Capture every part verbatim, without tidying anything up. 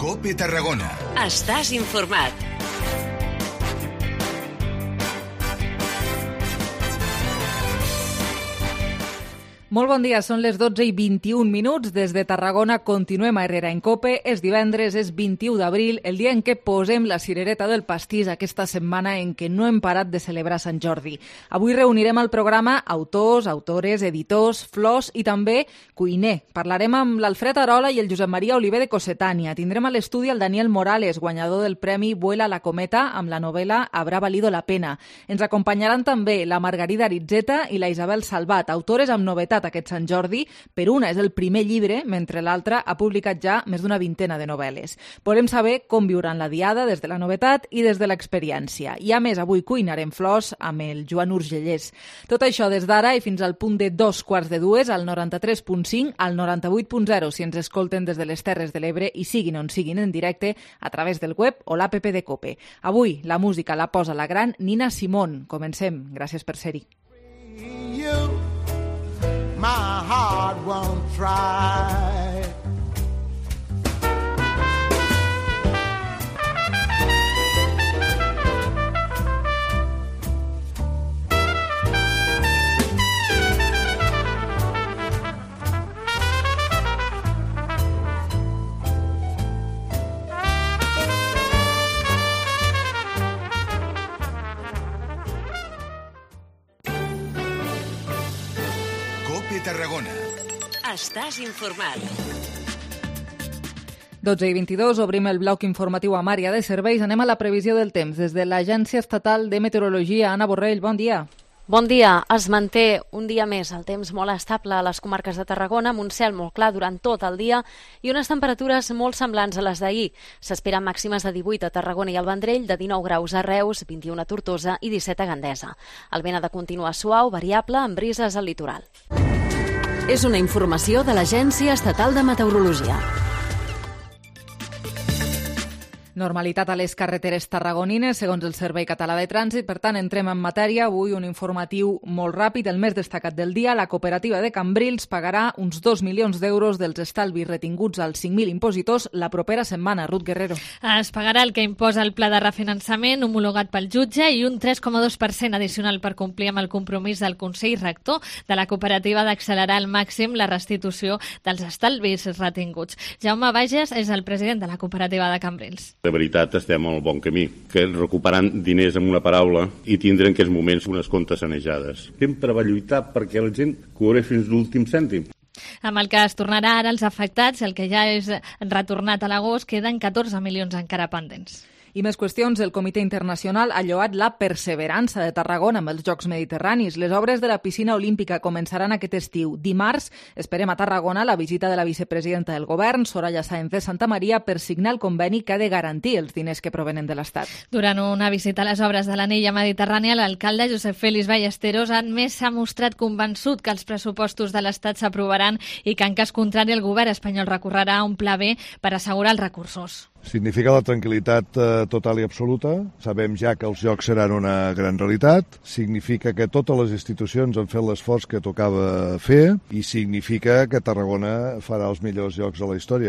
COPE Tarragona. Estàs informat. Molt bon dia, són les dotze i vint-i-un minuts. Des de Tarragona continuem a Herrera en COPE. És divendres, és vint-i-u d'abril, el dia en què posem la cirereta del pastís aquesta setmana en què no hem parat de celebrar Sant Jordi. Avui reunirem al programa autors, autores, editors, flors i també cuiner. Parlarem amb l'Alfred Arola i el Josep Maria Oliver de Cossetània. Tindrem a l'estudi el Daniel Morales, guanyador del Premi Vuela la Cometa amb la novel·la Habrá valido la pena. Ens acompanyaran també la Margarida Aritzeta i la Isabel Salvat, autores amb novetat aquest Sant Jordi. Per una és el primer llibre, mentre l'altra ha publicat ja més d'una vintena de novel·les. Volem saber com viuran la diada des de la novetat i des de l'experiència. I a més, avui cuinarem flors amb el Joan Urgellès. Tot això des d'ara i fins al punt de dos quarts de dues, al noranta-tres punt cinc, al noranta-vuit punt zero, si ens escolten des de les Terres de l'Ebre i siguin on siguin en directe a través del web o l'app de COPE. Avui la música la posa la gran Nina Simone. Comencem. Gràcies per ser-hi. My heart won't try. Tarragona. Estàs informat. dotze i vint-i-dos, obrim el bloc informatiu amb àrea de serveis. Anem a la previsió del temps. Des de l'Agència Estatal de Meteorologia, Anna Borrell, bon dia. Bon dia. Es manté un dia més el temps molt estable a les comarques de Tarragona, amb un cel molt clar durant tot el dia i unes temperatures molt semblants a les d'ahir. S'esperen màximes de divuit a Tarragona i al Vendrell, de dinou graus a Reus, vint-i-un a Tortosa i disset a Gandesa. El vent ha de continuar suau, variable, amb brises al litoral. És una informació de l'Agència Estatal de Meteorologia. Normalitat a les carreteres tarragonines, segons el Servei Català de Trànsit. Per tant, entrem en matèria. Avui un informatiu molt ràpid, el més destacat del dia. La cooperativa de Cambrils pagarà uns dos milions d'euros dels estalvis retinguts als cinc mil impositors la propera setmana. Ruth Guerrero. Es pagarà el que imposa el pla de refinançament homologat pel jutge i un tres coma dos per cent addicional per complir amb el compromís del Consell Rector de la cooperativa d'accelerar al màxim la restitució dels estalvis retinguts. Jaume Bages és el president de la cooperativa de Cambrils. De veritat estem al bon camí, que recuperant diners amb una paraula i tindre en aquests moments unes comptes sanejades. Sempre va lluitar perquè la gent cobrés fins l'últim cèntim. Amb el que es tornarà ara als afectats, el que ja és retornat a l'agost, queden catorze milions encara pendents. I més qüestions, el Comitè Internacional ha lloat la perseverança de Tarragona amb els Jocs Mediterranis. Les obres de la piscina olímpica començaran aquest estiu. Dimarts esperem a Tarragona la visita de la vicepresidenta del govern, Soraya Sáenz de Santamaría, per signar el conveni que ha de garantir els diners que provenen de l'Estat. Durant una visita a les obres de l'anella mediterrània, l'alcalde Josep Félix Ballesteros a més s'ha mostrat convençut que els pressupostos de l'Estat s'aprovaran i que en cas contrari el govern espanyol recorrerà a un pla B per assegurar els recursos. Significa la tranquil·litat eh, total i absoluta. Sabem ja que els Jocs seran una gran realitat. Significa que totes les institucions han fet l'esforç que tocava fer i significa que Tarragona farà els millors Jocs de la història.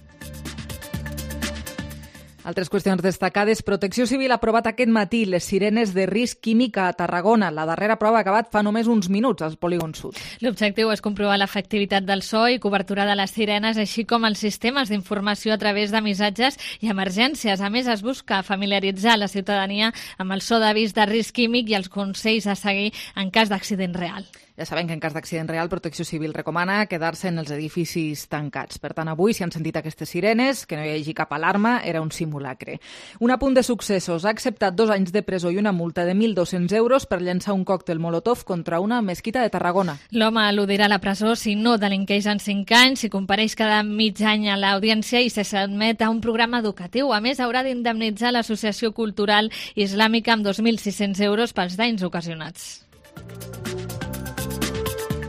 Altres qüestions destacades. Protecció Civil ha aprovat aquest matí les sirenes de risc químic a Tarragona. La darrera prova ha acabat fa només uns minuts al polígon sud. L'objectiu és comprovar l'efectivitat del so i cobertura de les sirenes, així com els sistemes d'informació a través de missatges i emergències. A més, es busca familiaritzar la ciutadania amb el so d'avís de risc químic i els consells a seguir en cas d'accident real. Ja sabem que en cas d'accident real Protecció Civil recomana quedar-se en els edificis tancats. Per tant, avui, si han sentit aquestes sirenes, que no hi hagi cap alarma, era un simulacre. Un apunt de successos. Ha acceptat dos anys de presó i una multa de mil dos-cents euros per llançar un còctel molotov contra una mesquita de Tarragona. L'home al·ludirà a la presó si no delinqueix en cinc anys, si compareix cada mig any a l'audiència i si s'admet a un programa educatiu. A més, haurà d'indemnitzar l'Associació Cultural Islàmica amb dos mil sis-cents euros pels danys ocasionats.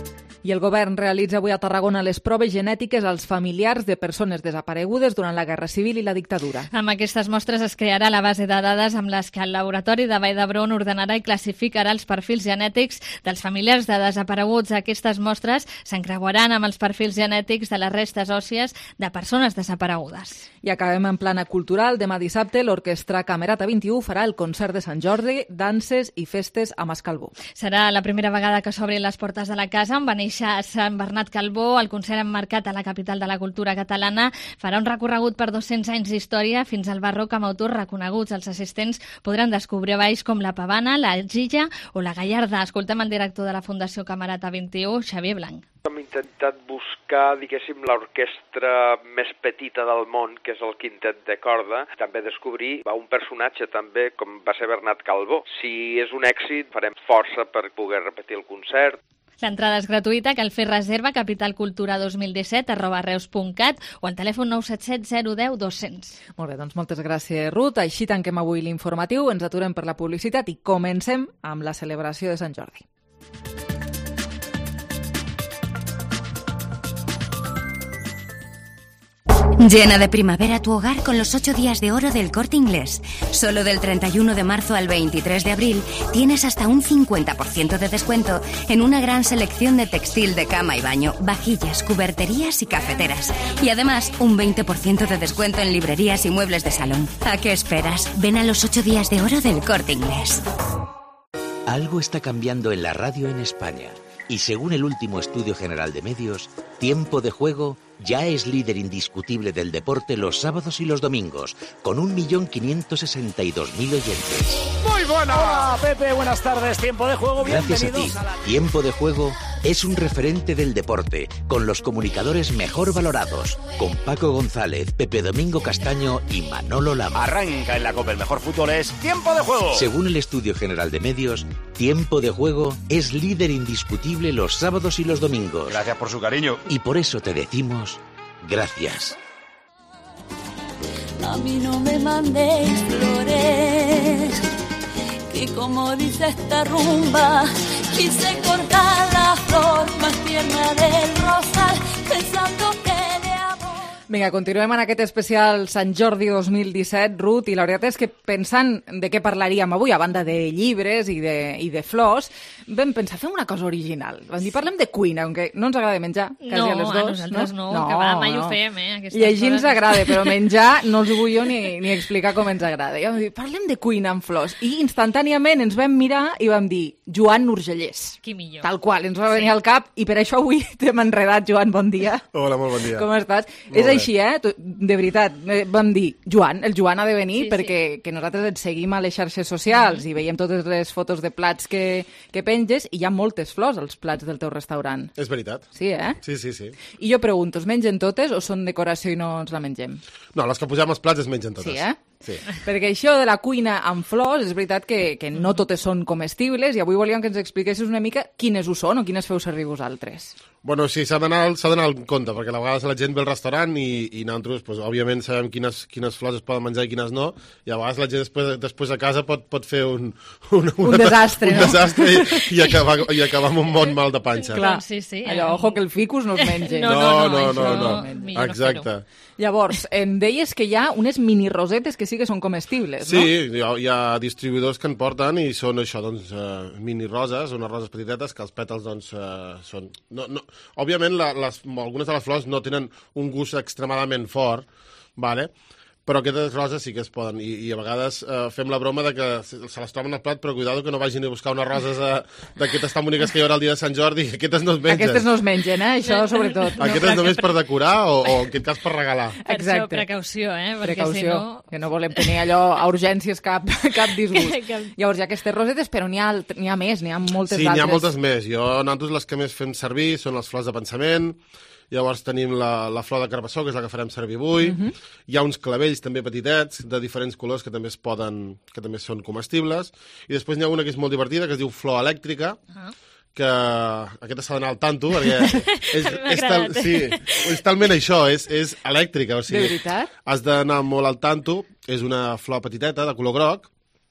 I el govern realitza avui a Tarragona les proves genètiques als familiars de persones desaparegudes durant la Guerra Civil i la dictadura. Amb aquestes mostres es crearà la base de dades amb les que el laboratori de Vall d'Hebron ordenarà i classificarà els perfils genètics dels familiars de desapareguts. Aquestes mostres s'encreuaran amb els perfils genètics de les restes òssies de persones desaparegudes. I acabem en plana cultural. Demà dissabte l'Orquestra Camerata vint-i-u farà el concert de Sant Jordi, danses i festes a Mascalbó. Serà la primera vegada que s'obrin les portes de la casa on va néixer a Sant Bernat Calbó. El concert emmarcat a la capital de la cultura catalana farà un recorregut per dos-cents anys d'història fins al barroc amb autors reconeguts. Els assistents podran descobrir balls com la pavana, la gilla o la gallarda. Escoltem el director de la Fundació Camerata vint-i-u, Xavier Blanc. Hem intentat buscar, diguéssim, l'orquestra més petita del món, que és el quintet de corda. També descobrir un personatge també com va ser Bernat Calbó. Si és un èxit, farem força per poder repetir el concert. L'entrada és gratuïta, cal fer reserva a capitalcultura dos mil disset arroba reus punt cat o al telèfon nou set set zero deu dos cents. Molt bé, doncs moltes gràcies, Ruth. Així tanquem avui l'informatiu, ens aturem per la publicitat i comencem amb la celebració de Sant Jordi. Llena de primavera tu hogar con los ocho días de oro del Corte Inglés. Solo del treinta y uno de marzo al veintitrés de abril tienes hasta un cincuenta por ciento de descuento en una gran selección de textil de cama y baño, vajillas, cuberterías y cafeteras. Y además un veinte por ciento de descuento en librerías y muebles de salón. ¿A qué esperas? Ven a los ocho días de oro del Corte Inglés. Algo está cambiando en la radio en España. Y según el último estudio general de medios, Tiempo de Juego ya es líder indiscutible del deporte los sábados y los domingos, con un millón quinientos sesenta y dos mil oyentes. Muy buena. Hola, Pepe, buenas tardes. Tiempo de Juego, Gracias bienvenidos a ti. A la... Tiempo de Juego es un referente del deporte, con los comunicadores mejor valorados, con Paco González, Pepe Domingo Castaño y Manolo Lama. Arranca en la Copa, el mejor fútbol es Tiempo de Juego. Según el estudio general de medios, Tiempo de Juego es líder indiscutible los sábados y los domingos. Gracias por su cariño. Y por eso te decimos gracias. A mí no me mandéis flores, que como dice esta rumba, quise cortar la flor más tierna del rosal, pensando que de amor... Vinga, continuem en aquest especial Sant Jordi dos mil disset, Ruth, i la veritat és que pensant de què parlaríem avui, a banda de llibres i de, i de flors, vam pensar, fem una cosa original. Vam dir, parlem de cuina, aunque no ens agrada menjar, quasi no, a les dos. No, a nosaltres no, no que va, mai no. Ho fem, eh? Llegir ens agrada, però menjar no els vull jo ni, ni explicar com ens agrada. I vam dir, parlem de cuina amb flors. I instantàniament ens vam mirar i vam dir, Joan Urgellès. Qui millor. Tal qual, ens va venir sí. al cap, i per això avui t'hem enredat, Joan, bon dia. Hola, molt bon dia. Com estàs? Molt és així, eh? De veritat, vam dir, Joan, el Joan ha de venir sí, perquè sí. que nosaltres et seguim a les xarxes socials mm-hmm. i veiem totes les fotos de plats que, que penges i hi ha moltes flors als plats del teu restaurant. És veritat. Sí, eh? Sí, sí, sí. I jo pregunto, es mengen totes o són decoració i no ens la mengem? No, les que posem als plats es mengen totes. Sí, eh? Sí. Perquè això de la cuina amb flors, és veritat que, que no totes són comestibles i avui volíem que ens expliquessis una mica quines ho són o quines feu servir vosaltres. Bueno, sí, s'ha d'anar al compte, perquè a vegades la gent ve al restaurant i, i nosaltres, pues, òbviament, sabem quines, quines flors es poden menjar i quines no, i a vegades la gent després, després a casa pot, pot fer un... Un, un desastre, un, no? Un desastre i, i, acabar, i acabar amb un bon mal de panxa. Clar, sí, sí, eh? allò, ojo que el ficus no es menja. No, no, no, no, no, no, no. no. Exacte. Llavors, em deies que hi ha unes mini rosetes que sí que són comestibles, sí, no? Sí, hi, hi ha distribuïdors que en porten i són això, doncs, uh, mini roses, unes roses petitetes que els pètals, doncs, uh, són... No, no, òbviament, la, les, algunes de les flors no tenen un gust extremadament fort, vale? Però aquestes roses sí que es poden, i, i a vegades eh, fem la broma de que se les troben al plat, però cuidado que no vagin a buscar unes roses d'aquestes tan boniques que hi haurà el dia de Sant Jordi, aquestes no es mengen. Aquestes no es mengen, eh? Això sobretot. Aquestes no, només per decorar o, o en aquest cas per regalar. Per això, precaució, eh? Perquè precaució, si no... que no volem tenir allò a urgències cap, cap disgust. Llavors hi ha aquestes rosetes, però n'hi ha, n'hi ha més, n'hi ha moltes sí, altres. Sí, n'hi ha moltes més. Jo, nosaltres les que més fem servir són les flors de pensament. Llavors tenim la, la flor de carbassó, que és la que farem servir avui. Uh-huh. Hi ha uns clavells també petitets, de diferents colors, que també es poden, que també són comestibles. I després n'hi ha una que és molt divertida, que es diu flor elèctrica, uh-huh. que aquesta s'ha d'anar al tanto, perquè és, és, tal, sí, és talment això, és, és elèctrica. O sigui, de veritat? Has d'anar molt al tanto, és una flor petiteta, de color groc,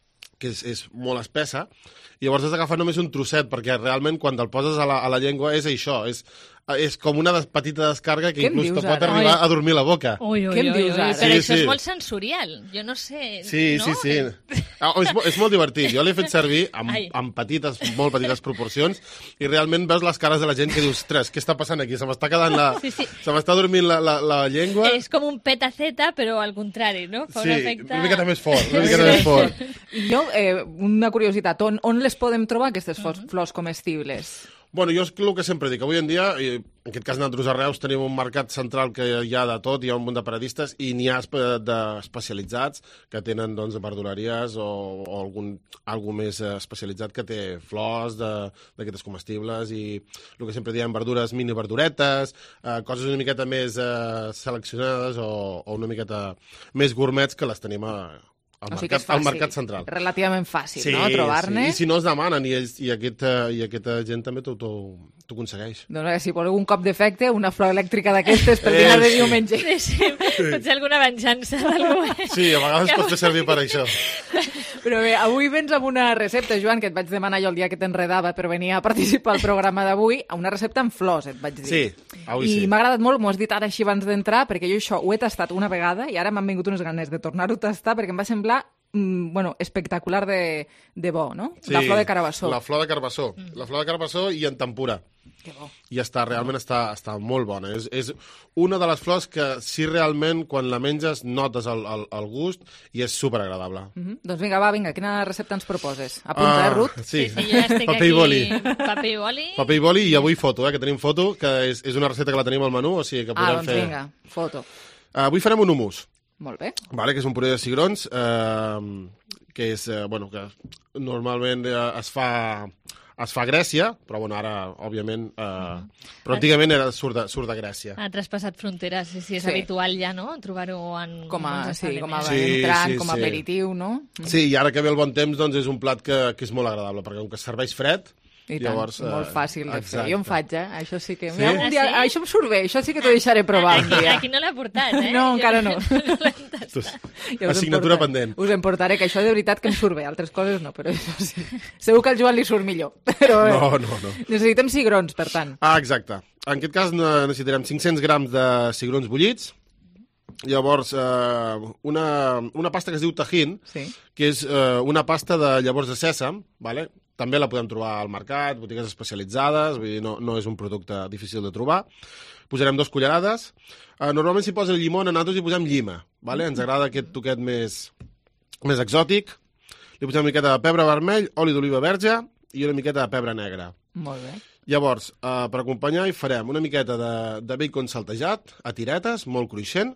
que és, és molt espessa, i llavors has d'agafar només un trosset, perquè realment quan te'l poses a la, a la llengua és això, és, és com una des, petita descarga que inclús te pot arribar a dormir la boca. Ui, ui, Què em ui, dius ui, ara? però Sí, això sí. és molt sensorial, jo no sé... Sí, no? sí, sí. Ah, és, mo- és molt divertit. Jo l'he fet servir amb, Ai. amb petites, molt petites proporcions, i realment veus les cares de la gent que dius, ostres, què està passant aquí? Se m'està quedant la... Sí, sí. Se m'està dormint la, la, la llengua. És com un petaceta, però al contrari, no? Fa Sí, un efecte... una miqueta més fort, una miqueta més fort. I jo, eh, una curiositat, on, on les podem trobar, aquestes flors, flors comestibles? Bueno, jo és el que sempre dic. Avui en dia, i en aquest cas nosaltres a Reus tenim un mercat central que hi ha de tot, hi ha un munt de paradistes, i n'hi ha espe- de especialitzats que tenen doncs, verduleries o, o algun, algú més eh, especialitzat que té flors de- d'aquestes comestibles i el que sempre diem, verdures, mini verduretes, eh, coses una miqueta més eh, seleccionades o, o una miqueta més gourmets que les tenim a, al, O sigui que mercat, és al fàcil, mercat central. relativament fàcil, no?, trobar-ne. Sí. I si no es demanen, i, ells, i, aquest, eh, i aquesta gent també t'ho t'ho aconsegueix. Doncs eh, si voleu un cop d'efecte, una flor elèctrica d'aquestes per dinar de sí. diumenge. Sí, sí, potser alguna venjança d'algú. Sí, a vegades es pot fer servir per això. Però bé, avui vens amb una recepta, Joan, que et vaig demanar jo el dia que t'enredava per venir a participar al programa d'avui, una recepta amb flors, et vaig dir. Sí, avui I sí. m'ha agradat molt, m'ho has dit ara així abans d'entrar, perquè jo això ho he tastat una vegada i ara m'han vingut unes ganes de tornar-ho a tastar perquè em va semblar mm, bueno, espectacular de, de bo, no? Sí, La flor de carabassó. La flor de carabassó. Mm. La flor de carabassó i en tempura. Que bo. I està, realment està, està molt bona. És, és una de les flors que sí realment quan la menges notes el, el, el gust i és superagradable. Mm -hmm. Doncs vinga, va, vinga, quina recepta ens proposes? Apunta, Ah, eh, Ruth? Sí, Sí, sí, jo ja estic paper i boli. aquí. Paper i boli. Paper i boli i avui foto, eh, que tenim foto, que és, és una recepta que la tenim al menú, o sigui que Ah, podem doncs fer... vinga, foto. Avui farem un hummus. Molt bé. Vale, que és un puré de cigrons, eh, que és, eh, bueno, que normalment eh, es fa es fa a Grècia, però bueno, ara, òbviament, eh, però antigament era, surt, de, surt de Grècia. Ha traspassat fronteres, sí, sí, és Sí. habitual ja, no?, trobar-ho en Com a, molts sí, com a establiments. Sí, entrant, sí, com a sí. aperitiu, no? Sí, i ara que ve el bon temps, doncs és un plat que, que és molt agradable, perquè com que es serveix fred, I tant, llavors... eh, molt fàcil de fer. Jo em faig, eh? Això sí que... Sí? Mira, un dia, Ah, sí? això em surt bé, això sí que t'ho deixaré provar un Aquí, dia. aquí no l'ha portat, eh? No, Jo encara no. l'hem tastat. Ja us Assignatura em portaré. pendent. Us em portaré, que això de veritat que em surt bé, altres coses no, però això sí. Segur que al Joan li surt millor. Però, No, no, no. Necessitem cigrons, per tant. Ah, exacte. En aquest cas ne- necessitarem cinc-cents grams de cigrons bullits, llavors eh, una, una pasta que es diu tajín, Sí. que és eh, una pasta de llavors de sèsam, vale? També la podem trobar al mercat, botigues especialitzades, vull dir, no, no és un producte difícil de trobar. Posarem dos cullerades. Eh, normalment s'hi posa llimona, nosaltres hi posem llima, vale? Ens agrada aquest toquet més, més exòtic. Li posem una miqueta de pebre vermell, oli d'oliva verge i una miqueta de pebre negre. Molt bé. Llavors, eh, per acompanyar hi farem una miqueta de, de bacon saltejat a tiretes, molt cruixent,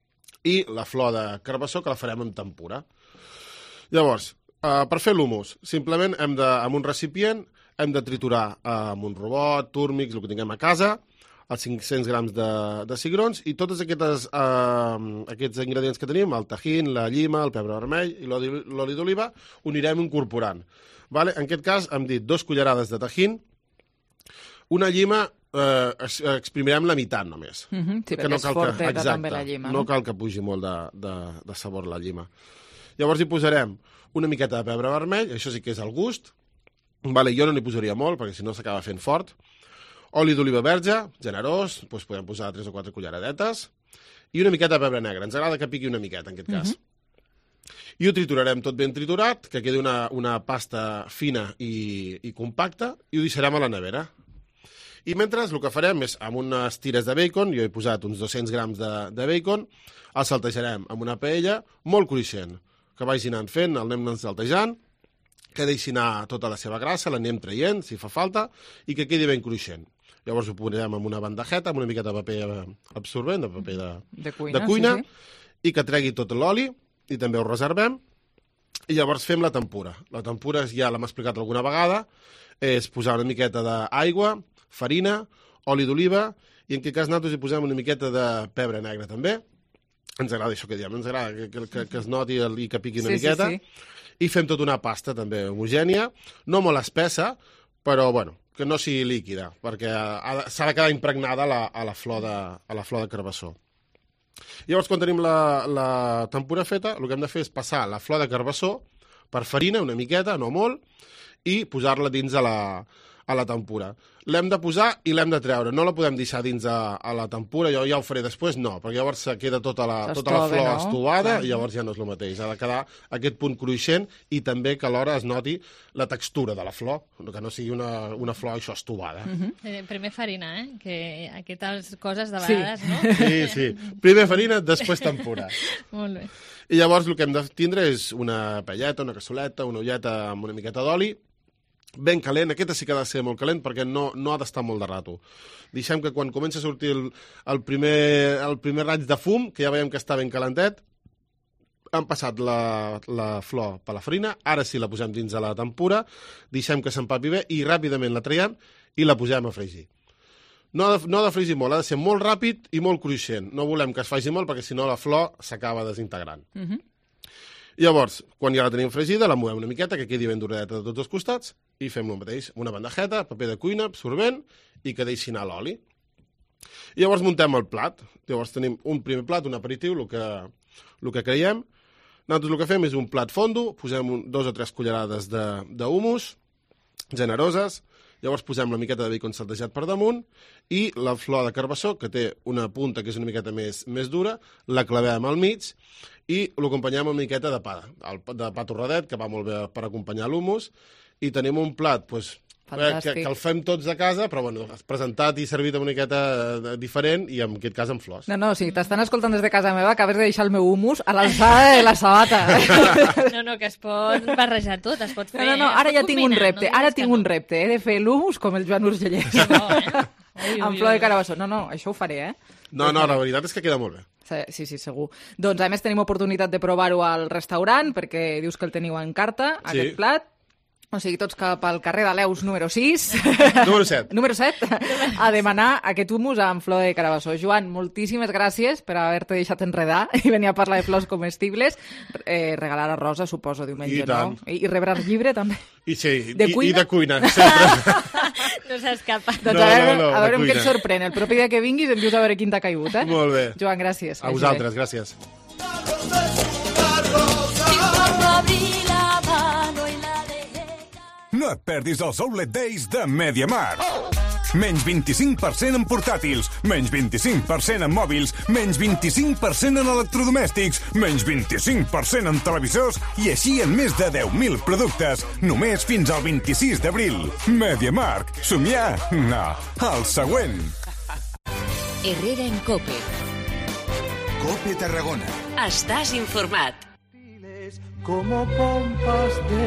i la flor de carbassó, que la farem amb tempura. Llavors, eh, per fer l'humus, simplement hem de, amb un recipient hem de triturar eh, amb un robot, túrmix, el que tinguem a casa, els cinc-cents grams de, de cigrons i tots aquestes, eh, aquests ingredients que tenim, el tajín, la llima, el pebre vermell i l'oli l'oli d'oliva, ho anirem incorporant. Vale? En aquest cas hem dit dos cullerades de tajín, una llima eh, es- exprimirem la meitat només. Mhm, sí, Que perquè és cal que- forteta exacte, també la llima, no no? cal que pugi molt de, de, de sabor la llima. Llavors hi posarem una miqueta de pebre vermell, això sí que és al gust. Vale, jo no n'hi posaria molt, perquè si no s'acaba fent fort. Oli d'oliva verge, generós, doncs podem posar tres o quatre culleradetes. I una miqueta de pebre negre. Ens agrada que piqui una miqueta, en aquest cas. I ho triturarem tot ben triturat, que quedi una, una pasta fina i, i compacta, i ho deixarem a la nevera. I mentre el que farem és, amb unes tires de bacon, jo he posat uns dos-cents grams de, de bacon, el saltejarem amb una paella molt cruixent, que vagi anant fent, el anem saltejant, que deixi anar tota la seva grassa, l'anem traient, si fa falta, i que quedi ben cruixent. Llavors ho posarem en una bandejeta, amb una miqueta de paper absorbent, de paper de, De cuina, de cuina sí, i que tregui tot l'oli, i també ho reservem, i llavors fem la tempura. La tempura, ja l'hem explicat alguna vegada, és posar una miqueta d'aigua, farina, oli d'oliva, i en aquest cas nosaltres hi posem una miqueta de pebre negre també. Ens agrada això que diem, ens agrada que, que, que, que es noti el, i que piqui una Sí, sí, miqueta. sí. I fem tota una pasta també homogènia, no molt espessa, però bueno, que no sigui líquida, perquè ha de- s'ha de quedar impregnada a la, a la, flor, de, a la flor de carbassó. Llavors, quan tenim la, la tempura feta, el que hem de fer és passar la flor de carbassó per farina, una miqueta, no molt, i posar-la dins a la, a la tempura. L'hem de posar i l'hem de treure. No la podem deixar dins a, a la tempura, jo ja ho faré després, no, perquè llavors se queda tota la, tota la flor no? estovada i llavors ja no és el mateix. Ha de quedar aquest punt cruixent i també que alhora es noti la textura de la flor, que no sigui una, una flor això estovada. Uh-huh. eh, primer farina, eh? Que aquestes coses de vegades, sí. no? Sí, sí. Primer farina, després tempura. Molt bé. I llavors el que hem de tindre és una paelleta, una cassoleta, una olleta amb una miqueta d'oli, ben calent. Aquesta sí que ha de ser molt calent perquè no, no ha d'estar molt de rato. Deixem que quan comença a sortir el, el, primer, el primer raig de fum, que ja veiem que està ben calentet, han passat la, la flor per la farina, ara sí la posem dins de la tempura, deixem que s'empapi bé i ràpidament la traiem i la posem a fregir. No ha, de, no ha de fregir molt, ha de ser molt ràpid i molt cruixent. No volem que es faci molt perquè si no la flor s'acaba desintegrant. Uh-huh. Llavors, quan ja la tenim fregida, la movem una miqueta, que quedi ben doradeta de tots els costats, i fem el mateix, una bandejeta, paper de cuina, absorbent, i que deixi anar l'oli. I llavors muntem el plat. Llavors tenim un primer plat, un aperitiu, el que, el que creiem. Nosaltres el que fem és un plat fondo, posem un, dos o tres cullerades d'humus, generoses, llavors posem la miqueta de bacon saltejat per damunt, i la flor de carbassó, que té una punta que és una miqueta més, més dura, la clavem al mig, i l'acompanyem amb una miqueta de pa, de pa torradet, que va molt bé per acompanyar l'humus, i tenim un plat pues, que, que el fem tots a casa, però bueno, presentat i servit amb una miqueta diferent, i en aquest cas amb flors. No, no, si t'estan escoltant des de casa meva, acabes de deixar el meu humus a l'alçada de la sabata. No, no, que es pot barrejar tot, es pot fer... No, no, no, ara ja tinc un repte, ara tinc un repte, he de fer l'humus com el Joan Urgellès. No, eh? Amb flor de carabassó. No, no, això ho faré, eh? No, no, la veritat és que queda molt bé. Sí, sí, segur. Doncs, a més, tenim oportunitat de provar-ho al restaurant, perquè dius que el teniu en carta, sí. Aquest plat. O sigui, tots cap al carrer de Leus número sis. Número set. Número set, a demanar aquest humus amb flor de carabassó. Joan, moltíssimes gràcies per haver-te deixat enredar i venir a parlar de flors comestibles. Eh, regalar a Rosa, suposo, diumenge, I no? I, I rebre el llibre, també. I sí, de i, cuina? i de cuina, sempre. No s'escapa. Doncs no, a veure, no, no, a veure què et sorprèn. El propi dia que vinguis em dius a veure quin t'ha caigut, eh? Molt bé. Joan, gràcies. A vosaltres, gràcies. No et perdis els Outlet Days de MediaMarkt. Menys vint-i-cinc per cent en portàtils, menys vint-i-cinc per cent en mòbils, menys vint-i-cinc per cent en electrodomèstics, menys vint-i-cinc per cent en televisors i així en més de deu mil productes, només fins al vint-i-sis d'abril. MediaMarkt. Somiar? No. El següent. Herrera en Cope. Cope Tarragona. Estàs informat. Como pompas de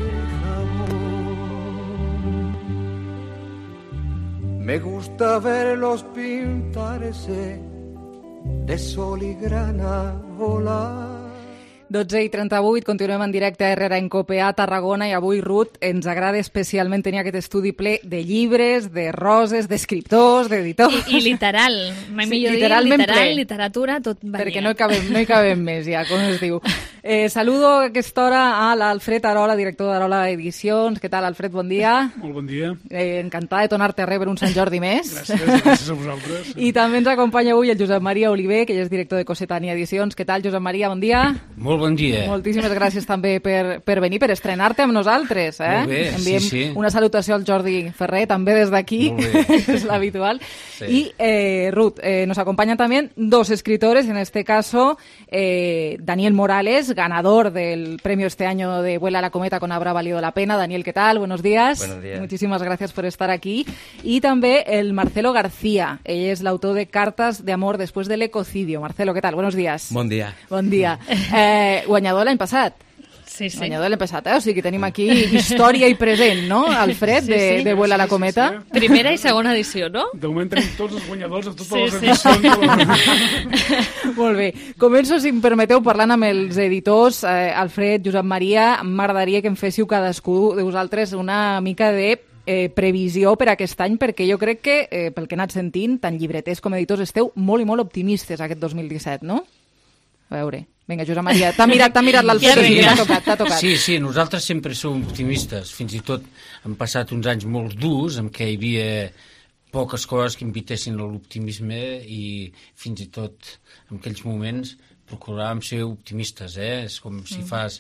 me gusta verlos pintarse de sol y grana volar. dotze i trenta-vuit, continuem en directe a Herrera en Cope a Tarragona i avui, Ruth, ens agrada especialment tenir aquest estudi ple de llibres, de roses, d'escriptors, d'editors... I, I literal, mai sí, millor dir, literal, literatura, tot venia. Perquè no hi cabem, no hi cabem més ja, com es diu. Eh, saludo a aquesta hora a l'Alfred Arola, director d'Arola Edicions. Què tal, Alfred? Bon dia. Molt bon dia. Eh, encantada de tornar-te a rebre un Sant Jordi més. Gràcies, gràcies a vosaltres. I també ens acompanya avui el Josep Maria Oliver, que ja és director de Cossetania Edicions. Què tal, Josep Maria? Bon dia. Molt bon dia. Moltíssimes gràcies també per, per venir, per estrenar-te amb nosaltres. Eh? Molt bé, Enviem sí, sí. una salutació al Jordi Ferrer, també des d'aquí, és l'habitual. Sí. Y, eh, Ruth, eh, nos acompañan también dos escritores, en este caso, eh, Daniel Morales, ganador del premio este año de Vuela la Cometa con Habrá Valido la Pena. Daniel, ¿qué tal? Buenos días. Buenos días. Muchísimas gracias por estar aquí. Y también el Marcelo García, ell és l'autor de Cartas de Amor después del ecocidio. Marcelo, ¿qué tal? Buenos días. Bon dia. Bon dia. Eh, guanyador l'any passat. Sí, sí. Guanyador l'any passat, eh? O sigui que tenim aquí història i present, no, Alfred, sí, sí. De, de Vuela la Cometa? Sí, sí, sí. Primera i segona edició, no? De moment tenim tots els guanyadors de totes sí, les sí. edicions. Molt bé. Començo, si em permeteu, parlant amb els editors, eh, Alfred, Josep Maria. M'agradaria que em féssiu cadascú de vosaltres una mica de eh, previsió per aquest any, perquè jo crec que, eh, pel que he anat sentint, tant llibreters com editors, esteu molt i molt optimistes aquest dos mil disset, no? A veure... Vinga, Josep Maria, t'ha mirat, mirat l'Alfred, sí, t'ha tocat, t'ha tocat. Sí, sí, nosaltres sempre som optimistes. Fins i tot han passat uns anys molt durs en què hi havia poques coses que invitessin a l'optimisme i fins i tot en aquells moments procuràvem ser optimistes, eh? És com si fas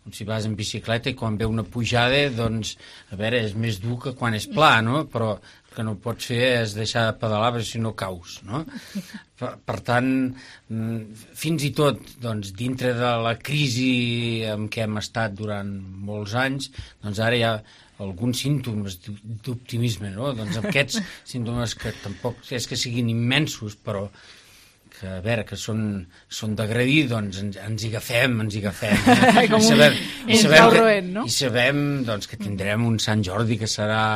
si vas en bicicleta i quan ve una pujada, doncs, a veure, és més dur que quan és pla, no? Però el que no pots fer és deixar de pedalar perquè si no caus, no? Per, per tant, fins i tot, doncs, dintre de la crisi en què hem estat durant molts anys, doncs ara hi ha alguns símptomes d'optimisme, no? Doncs aquests símptomes que tampoc és que siguin immensos, però que, a veure, que són, són d'agrair, doncs ens, ens hi agafem, ens hi agafem. Eh? Com I sabem, un... i sabem, que, roent, no? I sabem doncs, que tindrem un Sant Jordi que serà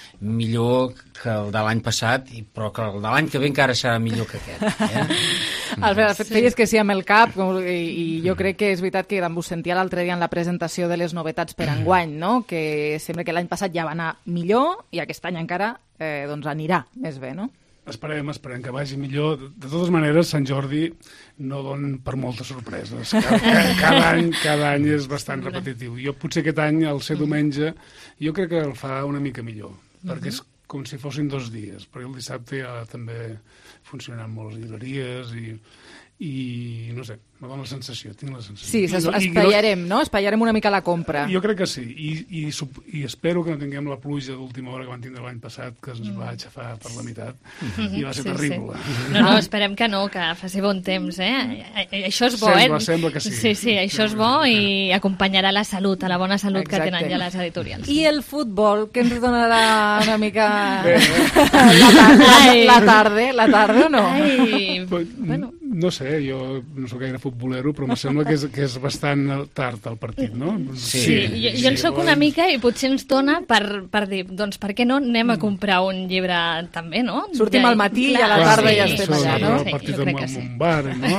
millor que el de l'any passat, i, però que el de l'any que ve encara serà millor que aquest. Eh? Albert, feies que sí amb el cap, i, i jo crec que és veritat que vos sentia l'altre dia en la presentació de les novetats per enguany, no? Que sembla que l'any passat ja va anar millor i aquest any encara eh, doncs anirà més bé, no? Esperem, esperem que vagi millor. De totes maneres, Sant Jordi no don per moltes sorpreses. Cada, cada, cada, any, cada any és bastant repetitiu. Jo potser aquest any, al ser diumenge, jo crec que el fa una mica millor, perquè és com si fossin dos dies, perquè el dissabte ja també funcionen molt les llibreries i, i no sé, me dóna la sensació, tinc la sensació. Sí, espaiarem, no? Espaiarem una mica la compra. Jo crec que sí, i, i, i espero que no tinguem la pluja d'última hora que van tindre l'any passat, que ens va aixafar per la meitat, i va ser sí, terrible. Sí. No, no, esperem que no, que faci bon temps, eh? Això és bo, sembla, eh? Sembla que sí. Sí, sí, això és bo i acompanyarà la salut, a la bona salut Exacte. Que tenen ja les editorials. I el futbol, que ens donarà una mica... Bé, la, la, la tarda, la tarda o no? Ai, bueno. No sé, jo no soc gaire futbolero, però em sembla que és, que és bastant tard el partit, no? Sí, sí jo, jo en soc una mica i potser ens dona per, per dir, doncs per què no anem a comprar un llibre també, no? Sortim ja, al matí i a la tarda sí, ja estem allà, no? El partit amb sí. un bar, no?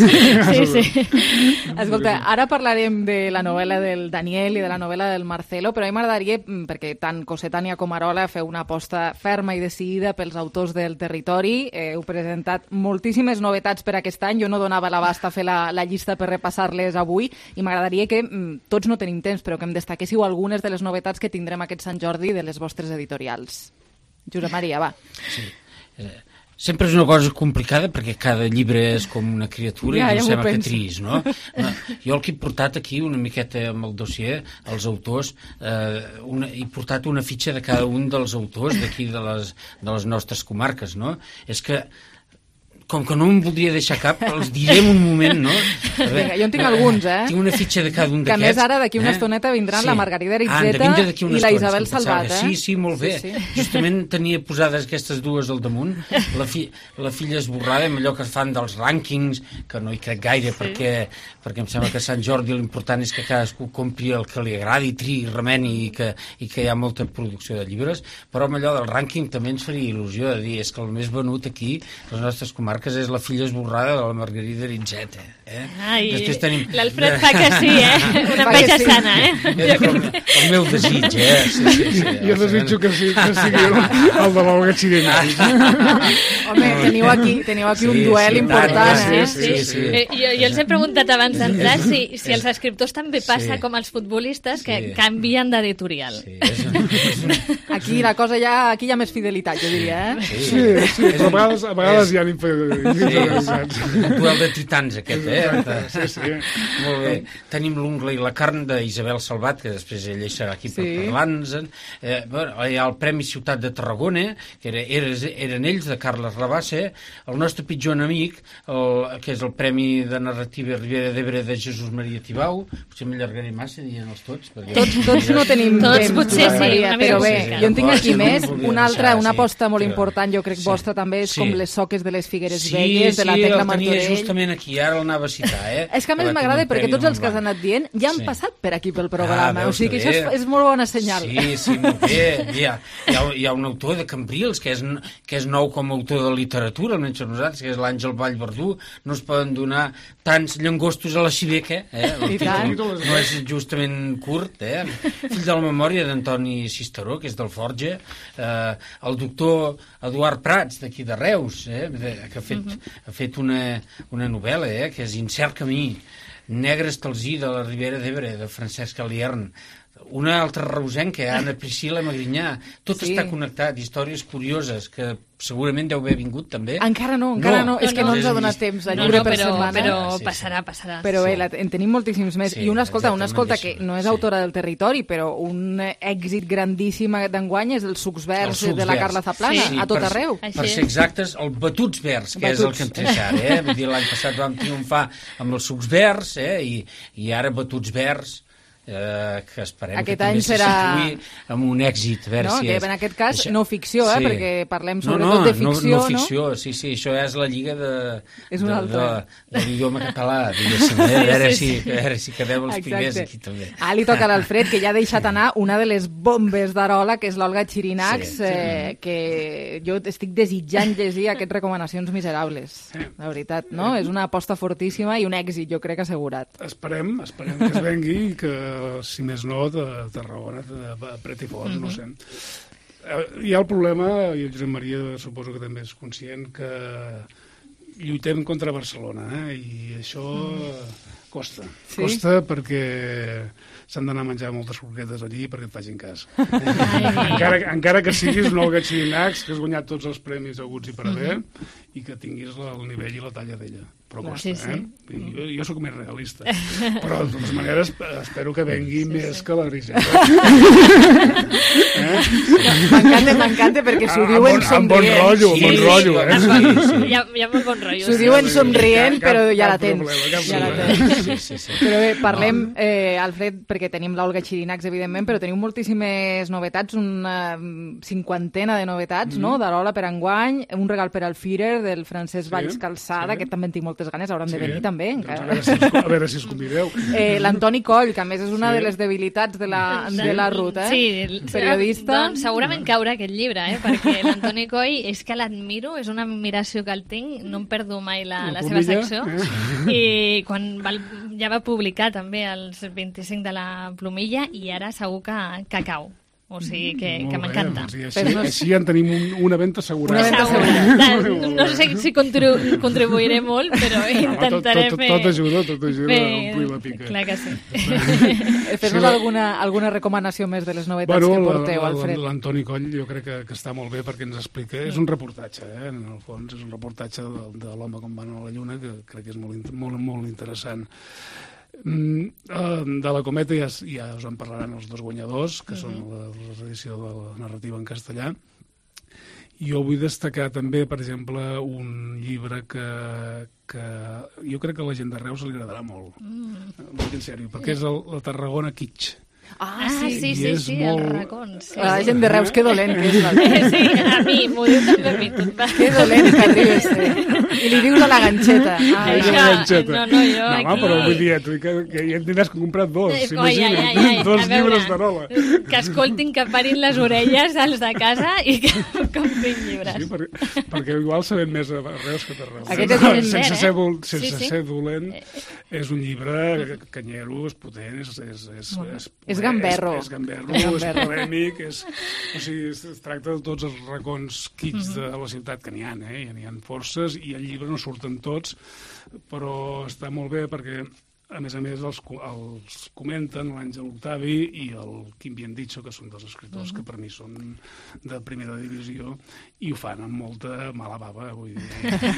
Sí, sí. Escolta, ara parlarem de la novel·la del Daniel i de la novel·la del Marcelo, però a mi m'agradaria, perquè tant Cossetània com Arola feu una aposta ferma i decidida pels autors del territori, eh, heu presentat moltíssimes novetats per aquest any, jo no donava l'abast a fer la, la llista per repassar-les avui i m'agradaria que, mm, tots no tenim temps, però que em destaquéssiu algunes de les novetats que tindrem aquest Sant Jordi de les vostres editorials. Josep Maria, va. Sí. Eh, sempre és una cosa complicada perquè cada llibre és com una criatura ja, i ja em sembla que trist, no? no? Jo el que he portat aquí una miqueta amb el dossier, els autors, eh, una, he portat una fitxa de cada un dels autors d'aquí de les, de les nostres comarques, no? És que com que no em voldria deixar cap, els diré en un moment, no? A veure, Vinga, jo en tinc eh, alguns, eh? Tinc una fitxa de cada un d'aquests. Que a més ara, d'aquí una eh? estoneta, vindran sí. la Margarida Ritzeta ah, i la Isabel Salvat, eh? Sí, sí, molt bé. Sí, sí. Justament tenia posades aquestes dues al damunt. La, fi, la filla esborrada, amb allò que fan dels rànquings, que no hi crec gaire, sí. perquè, perquè em sembla que a Sant Jordi l'important és que cadascú compri el que li agradi, triï, remeni, i que, i que hi ha molta producció de llibres, però amb allò del rànquing també ens faria il·lusió de dir, és que el més venut aquí, les nostres comarques, que és la filla esborrada de la Margarida Ritzeta. Eh? Ai, tenim... l'Alfred fa que sí, eh? Una enveja sí. sana, eh? És el, el meu desig, eh? Sí, sí, sí, jo desitjo que, sí, que sigui el, el de l'Olga Chirinaris. Home, teniu aquí, teniu aquí sí, un duel sí, important, sí, eh? Sí, sí, sí. sí. Eh, jo, jo els he preguntat abans d'entrar si, si els escriptors també passa sí. com els futbolistes que sí. canvien d'editorial. Sí, és un, és un... Aquí la cosa ja, aquí hi ha més fidelitat, jo diria, eh? Sí, sí, sí però a vegades, a vegades és... hi ha l'infidelitat. Sí, un duel de titans aquest, eh? Sí, sí. Molt bé. Tenim l'ungla i la carn d'Isabel Salvat, que després ella hi serà aquí sí. per parlar-nos. Eh, bueno, hi ha el Premi Ciutat de Tarragona, que era, eren ells, de Carles Rabassa, el nostre pitjor enemic, el, que és el Premi de Narrativa Ribera d'Ebre de Jesús Maria Tibau. Potser m'allargaré massa dient-los tots. Tots, tots no tenim tots, temps, potser sí, Maria, però bé, sí, jo en tinc aquí més. Una altra, una aposta molt important, jo crec, vostra també, és com les soques de les Figueres Sí, Velles, de la sí, Tecla el tenia Martorell. justament aquí, ara l'anava a citar, eh? És que a més m'agrada perquè tots els que has anat dient ja han sí. passat per aquí pel programa, ah, o sigui que això és, és molt bona senyal. Sí, sí, molt bé. Hi ha, hi ha, hi ha un autor de Cambrils que és, que és nou com a autor de literatura, almenys nosaltres, que és l'Àngel Vallverdú. No es poden donar tants llangostos a la xiveca, eh? El títol no és justament curt, eh? Fill de la memòria d'Antoni Cisteró, que és del Forja, eh, el doctor Eduard Prats, d'aquí de Reus, eh? que ha fet, uh -huh. ha fet una, una novel·la, eh? que és Incert camí, Negre estalzí de la Ribera d'Ebre, de Francesc Aliern, una altra reusenca, Anna Priscila Magrinyà. Tot Sí. està connectat, històries curioses, que segurament deu haver vingut també. Encara no, encara no, No, és que no, no, ens ha no, donat no, temps a No, llibre no, per però, setmana. però Sí, sí. passarà, passarà. Però bé, Sí. la, en tenim moltíssims més. Sí, I una escolta, una escolta exactament, que no és autora del territori, però un èxit grandíssim d'enguany és el Sucs Verds Els sucs de la verds. Carla Zaplana, Sí, a tot per, arreu. Per ser exactes, el Batuts Verds, que és el que hem tret ara. Eh? Vull dir, l'any passat vam triomfar amb els sucs verds, eh? I, i ara Batuts Verds, eh, que esperem Aquest que any també se serà- situï amb un èxit. A veure No, si que és. en aquest cas Això- no ficció, eh, sí. perquè parlem No, sobretot no, de ficció, no? No ficció, sí, sí, això és la lliga de, És una de, altra. de, de l'idioma català, diguéssim. Eh? A, veure si, a veure si quedem els primers Exacte. aquí també. Ah, li toca a l'Alfred, que ja ha deixat anar una de les bombes d'Arola, que és l'Olga Xirinacs, Sí, sí. eh, que jo estic desitjant llegir aquestes recomanacions miserables. La veritat, no? És una aposta fortíssima i un èxit, jo crec, assegurat. Esperem, esperem que es vengui i que, si més no, de Tarragona apreti fort, no sé. Eh, Hi ha el problema, i el Josep Maria suposo que també és conscient, que lluitem contra Barcelona, eh? I això costa. Sí? Costa perquè s'han d'anar a menjar moltes croquetes allí perquè et facin cas. encara, encara que siguis un Olga Xirinacs, que has guanyat tots els premis aguts i per haver, Mhm. i que tinguis el nivell i la talla d'ella. Però costa, Sí, sí. eh? I Jo, jo sóc més realista. Però, de totes maneres, espero que vengui Sí, més sí. que la Griseta. eh? M'encanta, m'encanta, perquè s'ho Ah, amb diuen bon- amb bon somrient. rotllo, amb bon rotllo, eh? Amb bon- Hi ha, hi ha molt bon rotllo. S'ho sí. diuen somrient, Cap- però ja la cap tens. problema, cap Ja la problema. tens. Sí, sí, sí. Però bé, parlem, eh, Alfred, perquè tenim l'Olga Xirinacs, evidentment, però tenim moltíssimes novetats, una mm, cinquantena de novetats, Mhm. no?, d'Arola per enguany, un regal per al Führer, del Francesc Sí, Valls Calçada, sí. que també en tinc moltes ganes, hauran de Sí. venir també. Doncs encara. a veure si us- a veure si us convideu. Eh, L'Antoni Coll, que a més és una Sí. de les debilitats de la, de la ruta, eh? Sí, Periodista. Doncs segurament caurà aquest llibre, eh? Perquè l'Antoni Coll és que l'admiro, és una admiració que el tinc, no em perdo mai la, La la seva plomilla, secció. eh? I quan va, ja va publicar també els vint-i-cinc de la plomilla i ara segur que, que cau. O sigui que, que Molt bé, m'encanta. doncs, i així, així en tenim un, una venda assegurada. Una venda assegurada. No sé si contribu contribuiré molt, però No, intentaré tot, tot, fer... tot ajuda, tot ajuda fer- a omplir la pica. Clar que sí. Fes-nos Sí, la- alguna, alguna recomanació més de les novetats que porteu, Alfred. l'Antoni Coll jo crec que, que està molt bé perquè ens explica... És un reportatge, eh? En el fons, és un reportatge de, de l'home com va anar a la Lluna que crec que és molt, int- molt, molt interessant. Mm, eh, de la Cometa ja, ja us en parlaran els dos guanyadors, que són la, la edició de la narrativa en castellà. Jo vull destacar també, per exemple, un llibre que, que jo crec que a la gent de Reus li agradarà molt. Mm. Molt en sèrio, perquè és el, la Tarragona Kitsch. Ah, sí, sí, I sí, és sí, molt- el racons. Sí, La sí. gent de Reus, que dolent que és la Sí, a mi, m'ho diu també a mi. Tot va. Que dolent que arriba este. I li dius a la ganxeta. Ah, És Això, una ganxeta. no, no, jo no, home, aquí- però vull dir, tu, que, que ja en tindràs que comprar dos, Eh, s'imagina. ai, ai, ai, ai, Dos a veure, llibres d'Arola. Que escoltin, que parin les orelles als de casa i que comprin llibres. Sí, per, perquè igual sabem més a Reus que a Reus. Aquest és un sense invent, ser, eh? dol, sense Sí, sí. ser dolent, és un llibre canyero, és potent, és, és, és, és, És gamberro. És, és gamberro, És és, gamberro. polèmic, és, o sigui, es, es tracta de tots els racons quits de la ciutat que n'hi ha, eh? Ja n'hi ha forces, i al llibre no surten tots, però està molt bé perquè a més a més els, co- els comenten l'Àngel Octavi i el Quim Biendicho, que són dos escriptors que per mi són de primera divisió, i ho fan amb molta mala bava, vull dir.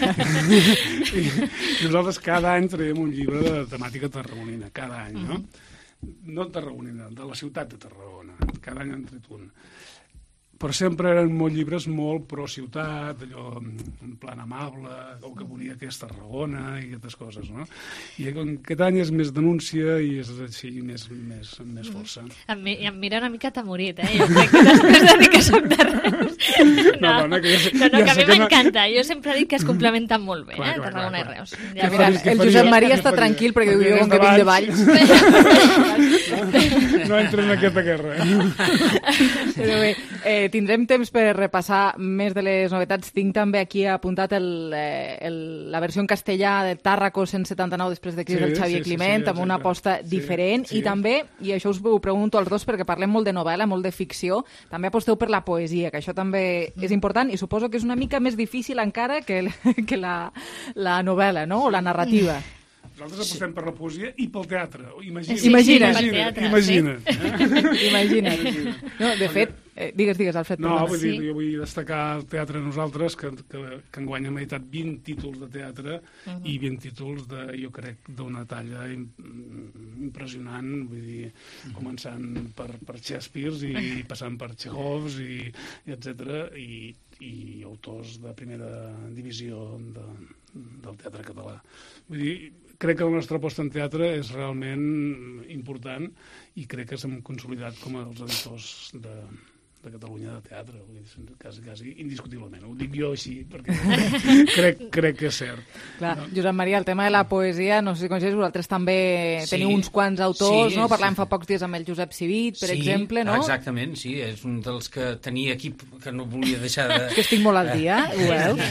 I, I nosaltres cada any traiem un llibre de temàtica tarragonina, cada any, no? No tarragonina, de la ciutat de Tarragona. Cada any han tret un. Però sempre eren molt llibres molt pro-ciutat, allò en plan amable, el que volia que és Tarragona i aquestes coses, no? I aquest any és més denúncia i és així més, més, més força. Em, mi- em mira una mica atemorit, eh? Jo crec que després de dir que soc de Reus... No, dona, que ja sé- no, no, ja que a sé mi que no- m'encanta. Jo sempre dic que es complementen molt bé, Clar, eh? clar, Tarragona clar, i Reus. clar. Ja Què Mira, faries, què el faries? Josep Maria Què està faries? tranquil perquè diu Perquè jo com que des vinc de Valls. Valls. No entro en aquesta guerra. Però bé, eh, tindrem temps per repassar més de les novetats. Tinc també aquí apuntat el, eh, el, la versió en castellà de Tàrraco cent setanta-nou després de Cris Sí, del Xavier sí, sí, Climent, sí, amb una exacte. aposta Sí, diferent. sí. I també, i això us ho pregunto als dos perquè parlem molt de novel·la, molt de ficció, també aposteu per la poesia, que això també és important i suposo que és una mica més difícil encara que, que la, la novel·la, no?, o la narrativa. Nosaltres apostem per la poesia i pel teatre. Imagina't. Sí, imagina't. Imagina't. Imagina't. Sí. Eh? Imagina't. No, de fet, eh, digues, digues, Alfred. No, perdona. vull dir, Sí. jo vull destacar el teatre nosaltres, que, que, que enguany hem editat vint títols de teatre uh-huh. i vint títols, de, jo crec, d'una talla impressionant, vull dir, uh-huh. començant per, per Shakespeare i passant per Chekhov i, i etcètera i, i autors de primera divisió de, del teatre català. Vull dir, crec que la nostra aposta en teatre és realment important i crec que s'hem consolidat com els editors de, de Catalunya de teatre, vull dir, quasi, quasi indiscutiblement. Ho dic jo així, perquè crec, crec que és cert. Clar, no? Josep Maria, el tema de la poesia, no sé si coneixes, vosaltres també sí. teniu uns quants autors, sí, no? Parlàvem sí. fa pocs dies amb el Josep Civit, per sí, exemple, no? Exactament, sí, és un dels que tenia aquí que no volia deixar de... que estic molt al dia, ho veus?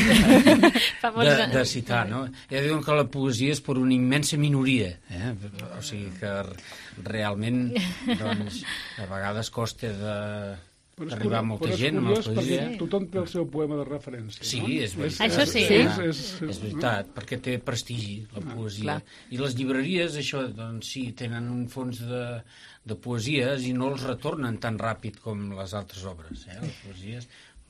de, de citar, no? Ja diuen que la poesia és per una immensa minoria, eh? O sigui que realment, doncs, a vegades costa de... arribar a molta gent amb la poesia. Tothom té el seu poema de referència. Sí, no? és veritat. Això sí. És, és, és, és, és veritat, no? Perquè té prestigi, la poesia. Ah, I les llibreries, això, doncs sí, tenen un fons de, de poesies i no els retornen tan ràpid com les altres obres, eh? Les poesies...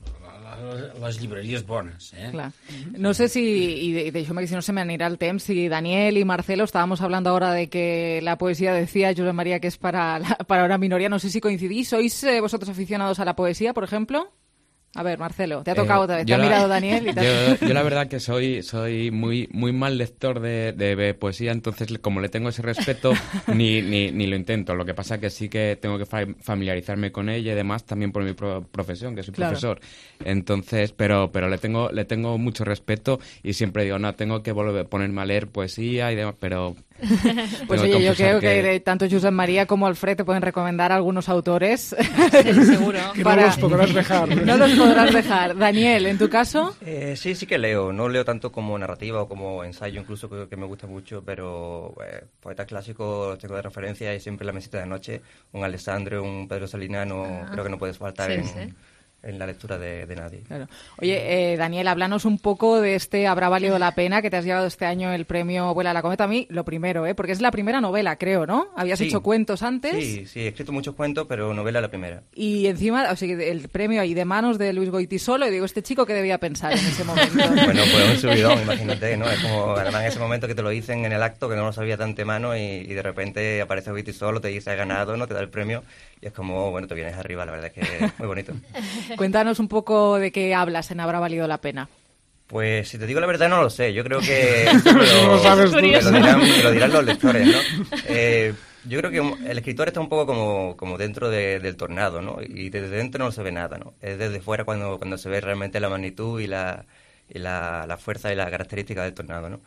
les llibreries bones, eh? Claro. No sé si, y de, de hecho, si no se me anirá el temps, si Daniel y Marcelo, estábamos hablando ahora de que la poesía, decía Josep María, que es para, la, para una minoría, no sé si coincidís, ¿sois eh, vosotros aficionados a la poesía, por ejemplo? A ver, Marcelo, te ha tocado eh, otra vez, te ha la, mirado Daniel y te ha... yo, yo la verdad que soy soy muy muy mal lector de, de poesía, entonces como le tengo ese respeto, ni, ni, ni lo intento. Lo que pasa que sí que tengo que familiarizarme con ella y demás, también por mi pro profesión, que soy claro. profesor. Entonces, pero pero le tengo le tengo mucho respeto y siempre digo, no, tengo que volver a ponerme a leer poesía y demás, pero... Pues oye, yo creo que... que tanto Josep María como Alfred te pueden recomendar algunos autores. Sí, seguro. Que para... no los podrás dejar. No los podrás dejar. Daniel, ¿en tu caso? Eh, sí, sí que leo. No leo tanto como narrativa o como ensayo, incluso que, que me gusta mucho, pero eh, poetas clásicos tengo de referencia y siempre en la mesita de noche. Un Alessandro, un Pedro Salinano, ah, creo que no puedes faltar sí, en... Sí. en la lectura de, de nadie. Claro. Oye, eh, Daniel, háblanos un poco de este Habrá valido la pena, que te has llevado este año el premio Vuela la cometa. A mí, lo primero, ¿eh? Porque es la primera novela, creo, ¿no? Habías sí. hecho cuentos antes. Sí, sí, he escrito muchos cuentos, pero novela la primera. Y encima, o sea, el premio ahí de manos de Luis Goitisolo, y digo, ¿este chico qué debía pensar en ese momento? Bueno, pues un subidón, imagínate, ¿no? Es como, además, en ese momento que te lo dicen en el acto, que no lo sabía de antemano, y, y de repente aparece Goitisolo, te dice, has ganado, ¿no? Te da el premio, y es como, bueno, te vienes arriba, la verdad es que es muy bonito. Cuéntanos un poco de qué hablas en Habrá valido la pena. Pues si te digo la verdad no lo sé, yo creo que eso me lo, lo, sabes tú. Me lo, dirán, me lo dirán los lectores, ¿no? Eh, yo creo que el escritor está un poco como, como dentro de, del tornado, ¿no? Y desde dentro no se ve nada, ¿no? Es desde fuera cuando, cuando se ve realmente la magnitud y la, y la, la fuerza y la característica del tornado, ¿no?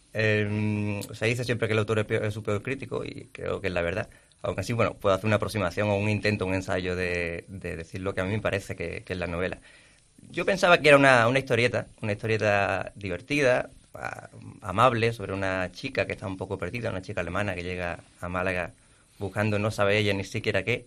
Eh, se dice siempre que el autor es, peor, es su peor crítico y creo que es la verdad. Aunque así, bueno, puedo hacer una aproximación o un intento, un ensayo de, de decir lo que a mí me parece que, que es la novela. Yo pensaba que era una, una historieta, una historieta divertida, a, amable, sobre una chica que está un poco perdida, una chica alemana que llega a Málaga buscando, no sabe ella ni siquiera qué.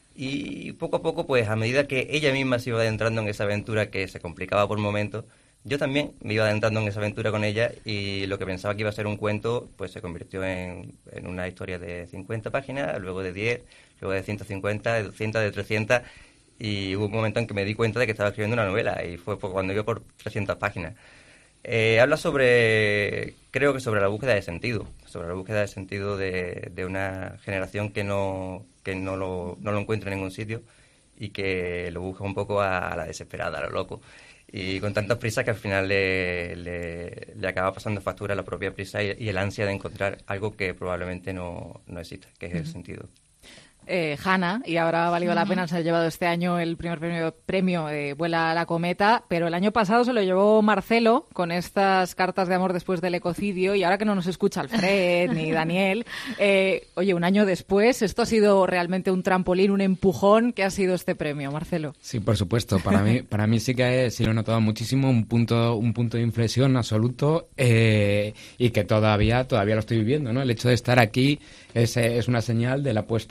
Y poco a poco, pues a medida que ella misma se iba adentrando en esa aventura que se complicaba por momentos, yo también me iba adentrando en esa aventura con ella y lo que pensaba que iba a ser un cuento, pues se convirtió en, en una historia de cincuenta páginas, luego de diez, luego de ciento cincuenta, de doscientas, de trescientas, y hubo un momento en que me di cuenta de que estaba escribiendo una novela y fue cuando iba por trescientas páginas. Eh, habla sobre, creo que sobre la búsqueda de sentido, sobre la búsqueda de sentido de, de una generación que no, que no lo, no lo encuentra en ningún sitio y que lo busca un poco a, a la desesperada, a lo loco. Y con tantas prisas que al final le, le, le acaba pasando factura la propia prisa y, y el ansia de encontrar algo que probablemente no, no existe, que es el sentido. Eh, Hanna, y ahora ha valido la pena, se ha llevado este año el primer premio, premio de Vuela la cometa, pero el año pasado se lo llevó Marcelo con estas cartas de amor después del ecocidio, y ahora que no nos escucha Alfred ni Daniel, eh, oye, un año después, ¿esto ha sido realmente un trampolín, un empujón? ¿Qué ha sido este premio, Marcelo? Sí, por supuesto, para mí para mí sí que sí lo he notado muchísimo, un punto un punto de inflexión absoluto, eh, y que todavía todavía lo estoy viviendo, ¿no? El hecho de estar aquí es, es una señal de la puesta de la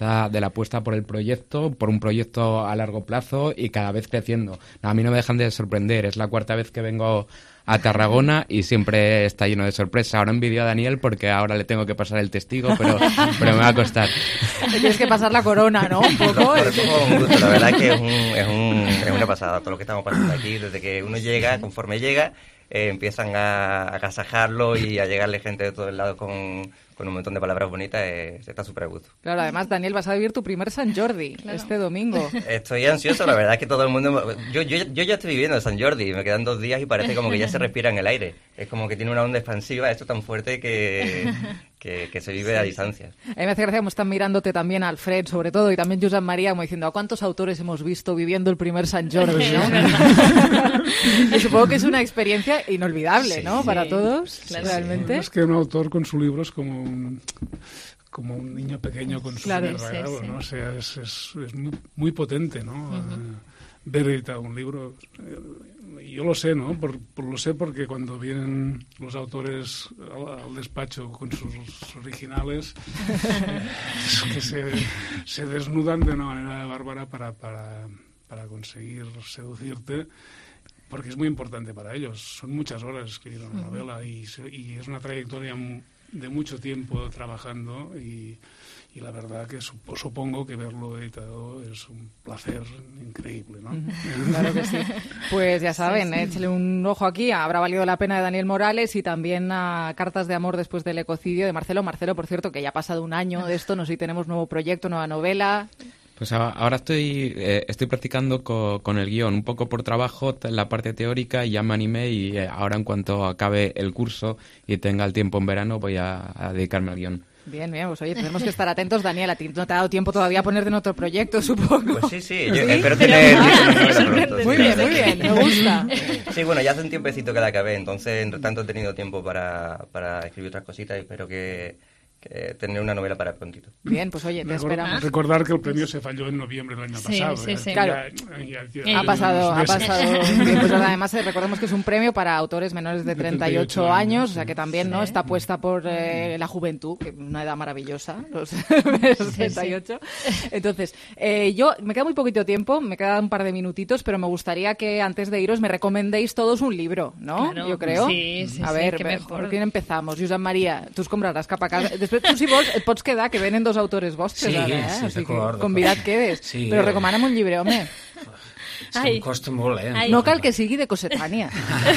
la apuesta por el proyecto, por un proyecto a largo plazo y cada vez creciendo. No, a mí no me dejan de sorprender, es la cuarta vez que vengo a Tarragona y siempre está lleno de sorpresa. Ahora envidio a Daniel porque ahora le tengo que pasar el testigo, pero, pero me va a costar. Te tienes que pasar la corona, ¿no? Un poco. Por eso un gusto, la verdad es que es, un, es, un, es una pasada todo lo que estamos pasando aquí. Desde que uno llega, conforme llega, eh, empiezan a agasajarlo y a llegarle gente de todos lados con, con un montón de palabras bonitas. Eh, está súper a gusto. Claro, además, Daniel, vas a vivir tu primer Sant Jordi claro. este domingo. Estoy ansioso, la verdad es que todo el mundo... Yo, yo, yo ya estoy viviendo Sant Jordi, me quedan dos días y parece como que ya se respira en el aire. Es como que tiene una onda expansiva, esto tan fuerte que... Que, que se vive sí, a distancia. A mí me hace gracia como están mirándote también Alfred, sobre todo, y también Josep María, como diciendo, ¿a cuántos autores hemos visto viviendo el primer Sant Jordi? ¿No? Y supongo que es una experiencia inolvidable, sí, ¿no? Para sí, todos, claro, realmente. Sí. Es que un autor con su libro es como un, como un niño pequeño con su claro, primer regalo, sí, sí. ¿no? O sea, es, es, es muy, muy potente, ¿no? Uh-huh. Ver editado un libro... Yo lo sé, ¿no? Por, por, lo sé porque cuando vienen los autores al, al despacho con sus originales, es que se, se desnudan de una manera bárbara para, para, para conseguir seducirte, porque es muy importante para ellos. Son muchas horas escribir una novela y, y es una trayectoria de mucho tiempo trabajando y... Y la verdad que supongo que verlo editado es un placer increíble, ¿no? Claro que sí. Pues ya saben, sí, sí. échale un ojo aquí. Habrá valido la pena de Daniel Morales y también a Cartas de amor después del ecocidio de Marcelo. Marcelo, por cierto, que ya ha pasado un año de esto, no sé si tenemos nuevo proyecto, nueva novela... Pues ahora estoy eh, estoy practicando co, con el guión, un poco por trabajo, la parte teórica, y ya me animé y eh, ahora en cuanto acabe el curso y tenga el tiempo en verano voy a, a dedicarme al guión. Bien, bien, pues oye, tenemos que estar atentos, Daniel, a ti no te ha dado tiempo todavía a ponerte en otro proyecto, supongo. Pues sí, sí, yo ¿Sí? espero tener... pronto, muy sí. bien, muy bien, me gusta. Sí, bueno, ya hace un tiempecito que la acabé, entonces entre tanto he tenido tiempo para, para escribir otras cositas y espero que... tener una novela para prontito. Bien, pues oye, te Recor esperamos. Recordar que el premio se falló en noviembre del año sí, pasado. Sí, ¿eh? sí, claro. Ya, ya, ya, ha pasado, ha pasado. Pues además, recordemos que es un premio para autores menores de treinta y ocho años, o sea que también sí. no está puesta por eh, la juventud, que es una edad maravillosa, los, los treinta y ocho. Entonces, eh, yo, me queda muy poquito tiempo, me quedan un par de minutitos, pero me gustaría que antes de iros me recomendéis todos un libro, ¿no? Claro, yo creo. Sí, sí, a ver, sí, ¿por quién empezamos? Josep María, tu compraràs cap a casa. Després, tu si vols, et pots quedar, que venen dos autores vostres sí, ara, eh? Sí, o sigui, d'acord. Convidat quedes. Sí, però recomana'm un llibre, home. És que em costa molt, eh? Ai. No cal que sigui de Cossetània.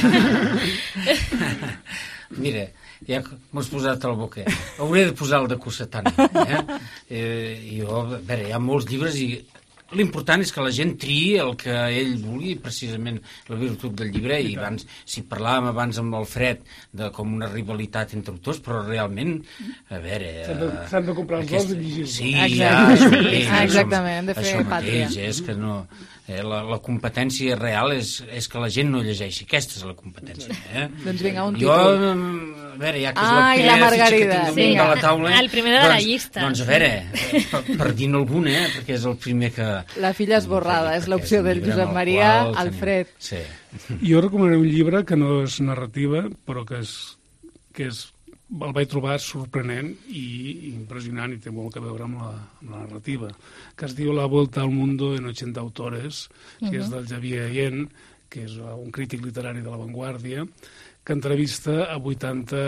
Mira, ja m'has posat al boquer. Hauré de posar el de Cossetània. Eh? Eh, jo, a veure, hi ha molts llibres i l'important és que la gent triï el que ell vulgui, precisament la virtut del llibre, i abans, si parlàvem abans amb l'Alfred de com una rivalitat entre autors, però realment, a veure... S'han de, s'han de comprar els dos i llegir-los. Sí, ja, això mateix. Exactament, hem de fer pàtria. Això mateix, és que no... Eh, la, la competència real és, és que la gent no llegeixi. Aquesta és la competència. Eh? Doncs vinga, un jo, títol. A veure, ja que és Ai, la, la Margarida. que tinc sí, a la taula... El primer de doncs, la llista. Doncs a veure, per, per dir-ne algun, eh? Perquè és el primer que... La filla esborrada, és l'opció del Josep Maria Alfred. Sí. Jo recomanaré un llibre que no és narrativa, però que és, que és el vaig trobar sorprenent i impressionant i té molt a veure amb la, amb la narrativa, que es diu La Vuelta al Mundo en ochenta autores, que uh-huh. és del Xavier Allén, que és un crític literari de La Vanguardia, que entrevista a vuitanta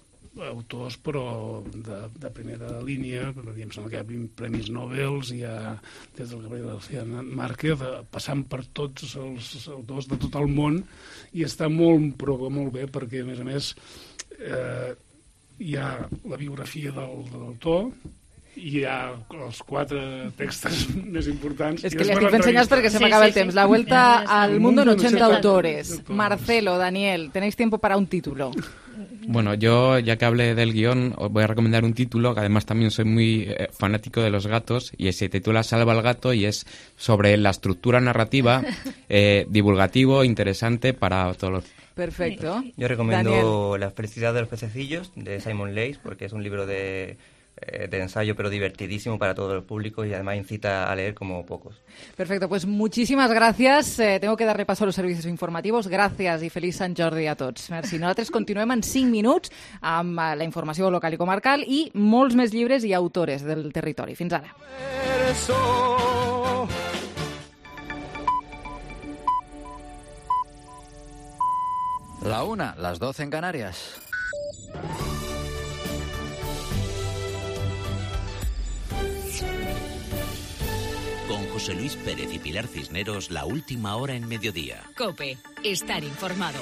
autors, però de, de primera línia, em sembla que hi ha vint premis Nobel, hi ha des del Gabriel García Márquez, passant per tots els autors de tot el món, i està molt, però molt bé, perquè, a més a més, eh, hi ha la biografia del, de l'autor, i hi ha els quatre textos més importants. És que l'estic ensenyant perquè se m'acaba el temps. La Vuelta al Mundo en ochenta autores. Marcelo, Daniel, tenéis tiempo para un título. Bueno, yo, ya que hablé del guión, os voy a recomendar un título que además también soy muy eh, fanático de los gatos, y se titula Salva al gato, y es sobre la estructura narrativa, eh, divulgativo, interesante para todos los... Perfecto. Yo recomiendo Daniel. La felicidad de los pececillos, de Simon Leys, porque es un libro de... de ensayo, pero divertidísimo para todo el público y además incita a leer como pocos. Perfecto, pues muchísimas gracias. Eh, tengo que dar repaso a los servicios informativos. Gràcies i feliç Sant Jordi a tots. Merci. Nosaltres continuem en cinc minuts amb la informació local i comarcal i molts més llibres i autores del territori. Fins ara. beso. La una, las doce en Canarias. Con José Luis Pérez y Pilar Cisneros, la última hora en mediodía. COPE, estar informado.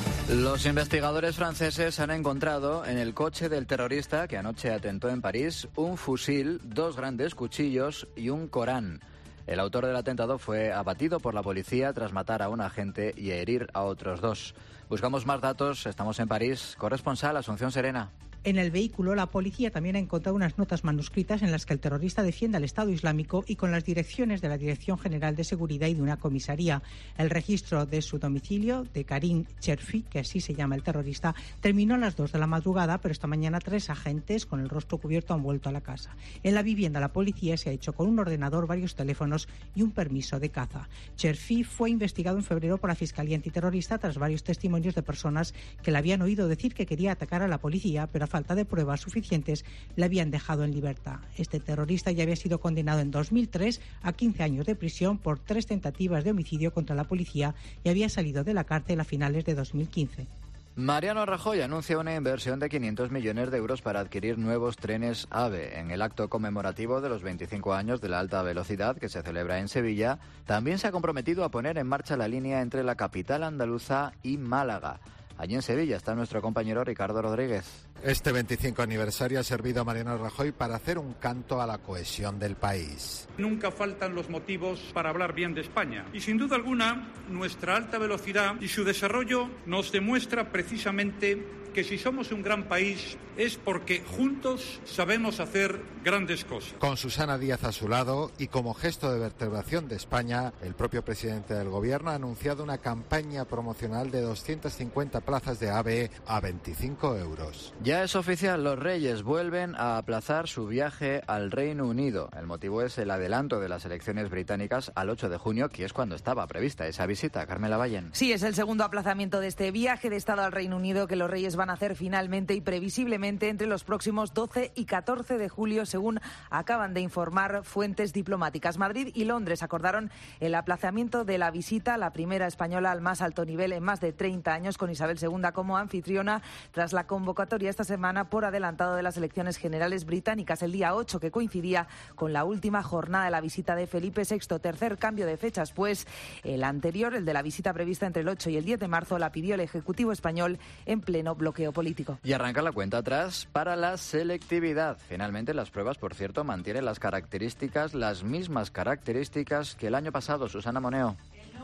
Los investigadores franceses han encontrado en el coche del terrorista que anoche atentó en París un fusil, dos grandes cuchillos y un Corán. El autor del atentado fue abatido por la policía tras matar a un agente y herir a otros dos. Buscamos más datos, estamos en París. Corresponsal Asunción Serena. En el vehículo, la policía también ha encontrado unas notas manuscritas en las que el terrorista defiende al Estado Islámico y con las direcciones de la Dirección General de Seguridad y de una comisaría. El registro de su domicilio, de Karim Cherfi, que así se llama el terrorista, terminó a las dos de la madrugada, pero esta mañana tres agentes con el rostro cubierto han vuelto a la casa. En la vivienda, la policía se ha hecho con un ordenador, varios teléfonos y un permiso de caza. Cherfi fue investigado en febrero por la Fiscalía Antiterrorista tras varios testimonios de personas que le habían oído decir que quería atacar a la policía, pero a falta de pruebas suficientes le habían dejado en libertad. Este terrorista ya había sido condenado en dos mil tres a quince años de prisión por tres tentativas de homicidio contra la policía y había salido de la cárcel a finales de dos mil quince. Mariano Rajoy anuncia una inversión de quinientos millones de euros para adquirir nuevos trenes AVE. En el acto conmemorativo de los veinticinco años de la alta velocidad que se celebra en Sevilla, también se ha comprometido a poner en marcha la línea entre la capital andaluza y Málaga. Allí en Sevilla está nuestro compañero Ricardo Rodríguez. Este veinticinco aniversario ha servido a Mariano Rajoy para hacer un canto a la cohesión del país. Nunca faltan los motivos para hablar bien de España. Y sin duda alguna, nuestra alta velocidad y su desarrollo nos demuestra precisamente que si somos un gran país es porque juntos sabemos hacer grandes cosas. Con Susana Díaz a su lado y como gesto de vertebración de España, el propio presidente del gobierno ha anunciado una campaña promocional de doscientas cincuenta plazas de AVE a veinticinco euros. Ya es oficial, los Reyes vuelven a aplazar su viaje al Reino Unido. El motivo es el adelanto de las elecciones británicas al ocho de junio, que es cuando estaba prevista esa visita. Carmela Vallen. Sí, es el segundo aplazamiento de este viaje de Estado al Reino Unido que los Reyes van a hacer finalmente y previsiblemente entre los próximos doce y catorce de julio, según acaban de informar fuentes diplomáticas. Madrid y Londres acordaron el aplazamiento de la visita, la primera española al más alto nivel en más de treinta años, con Isabel segunda como anfitriona, tras la convocatoria esta semana por adelantado de las elecciones generales británicas el día ocho, que coincidía con la última jornada de la visita de Felipe sexto. Tercer cambio de fechas, pues el anterior, el de la visita prevista entre el ocho y el diez de marzo, la pidió el Ejecutivo español en pleno bloqueo político. Y arranca la cuenta atrás para la selectividad. Finalmente, las pruebas, por cierto, mantienen las características, las mismas características que el año pasado. Susana Moneo.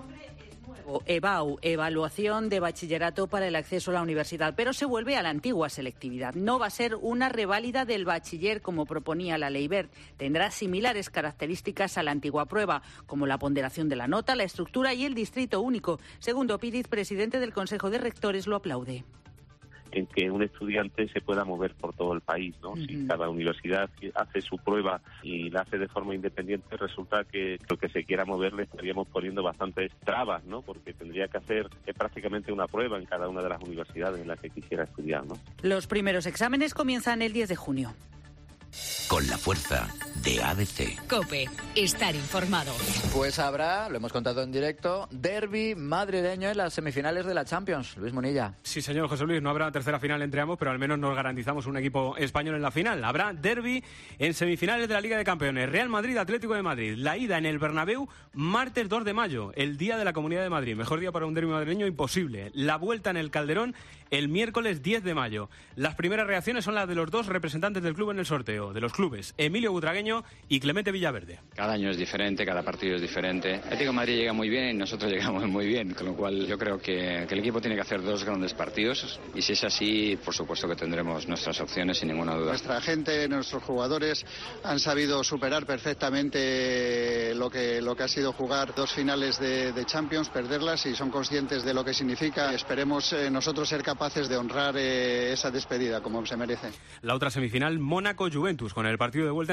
E B A U, Evaluación de Bachillerato para el Acceso a la Universidad, pero se vuelve a la antigua selectividad. No va a ser una reválida del bachiller como proponía la Ley Wert. Tendrá similares características a la antigua prueba, como la ponderación de la nota, la estructura y el distrito único. Segundo Píriz, presidente del Consejo de Rectores, lo aplaude. En que un estudiante se pueda mover por todo el país, ¿no? Uh-huh. Si cada universidad hace su prueba y la hace de forma independiente, resulta que lo que se quiera mover le estaríamos poniendo bastantes trabas, ¿no? Porque tendría que hacer eh, prácticamente una prueba en cada una de las universidades en las que quisiera estudiar, ¿no? Los primeros exámenes comienzan el diez de junio. Con la fuerza de A B C. COPE, estar informado. Pues habrá, lo hemos contado en directo, derbi madrileño en las semifinales de la Champions. Luis Munilla. Sí, señor José Luis, no habrá tercera final entre ambos, pero al menos nos garantizamos un equipo español en la final. Habrá derbi en semifinales de la Liga de Campeones. Real Madrid, Atlético de Madrid. La ida en el Bernabéu, martes dos de mayo, el día de la Comunidad de Madrid. Mejor día para un derbi madrileño imposible. La vuelta en el Calderón, el miércoles diez de mayo. Las primeras reacciones son las de los dos representantes del club en el sorteo, de los clubes, Emilio Butragueño y Clemente Villaverde. Cada año es diferente, cada partido es diferente. Atlético de Madrid llega muy bien y nosotros llegamos muy bien, con lo cual yo creo que, que el equipo tiene que hacer dos grandes partidos y si es así, por supuesto que tendremos nuestras opciones sin ninguna duda. Nuestra gente, nuestros jugadores han sabido superar perfectamente lo que, lo que ha sido jugar dos finales de, de Champions, perderlas y son conscientes de lo que significa. Esperemos eh, nosotros ser capaces de honrar eh, esa despedida como se merece. La otra semifinal, Mónaco-Juventus, con el partido de vuelta en Turín.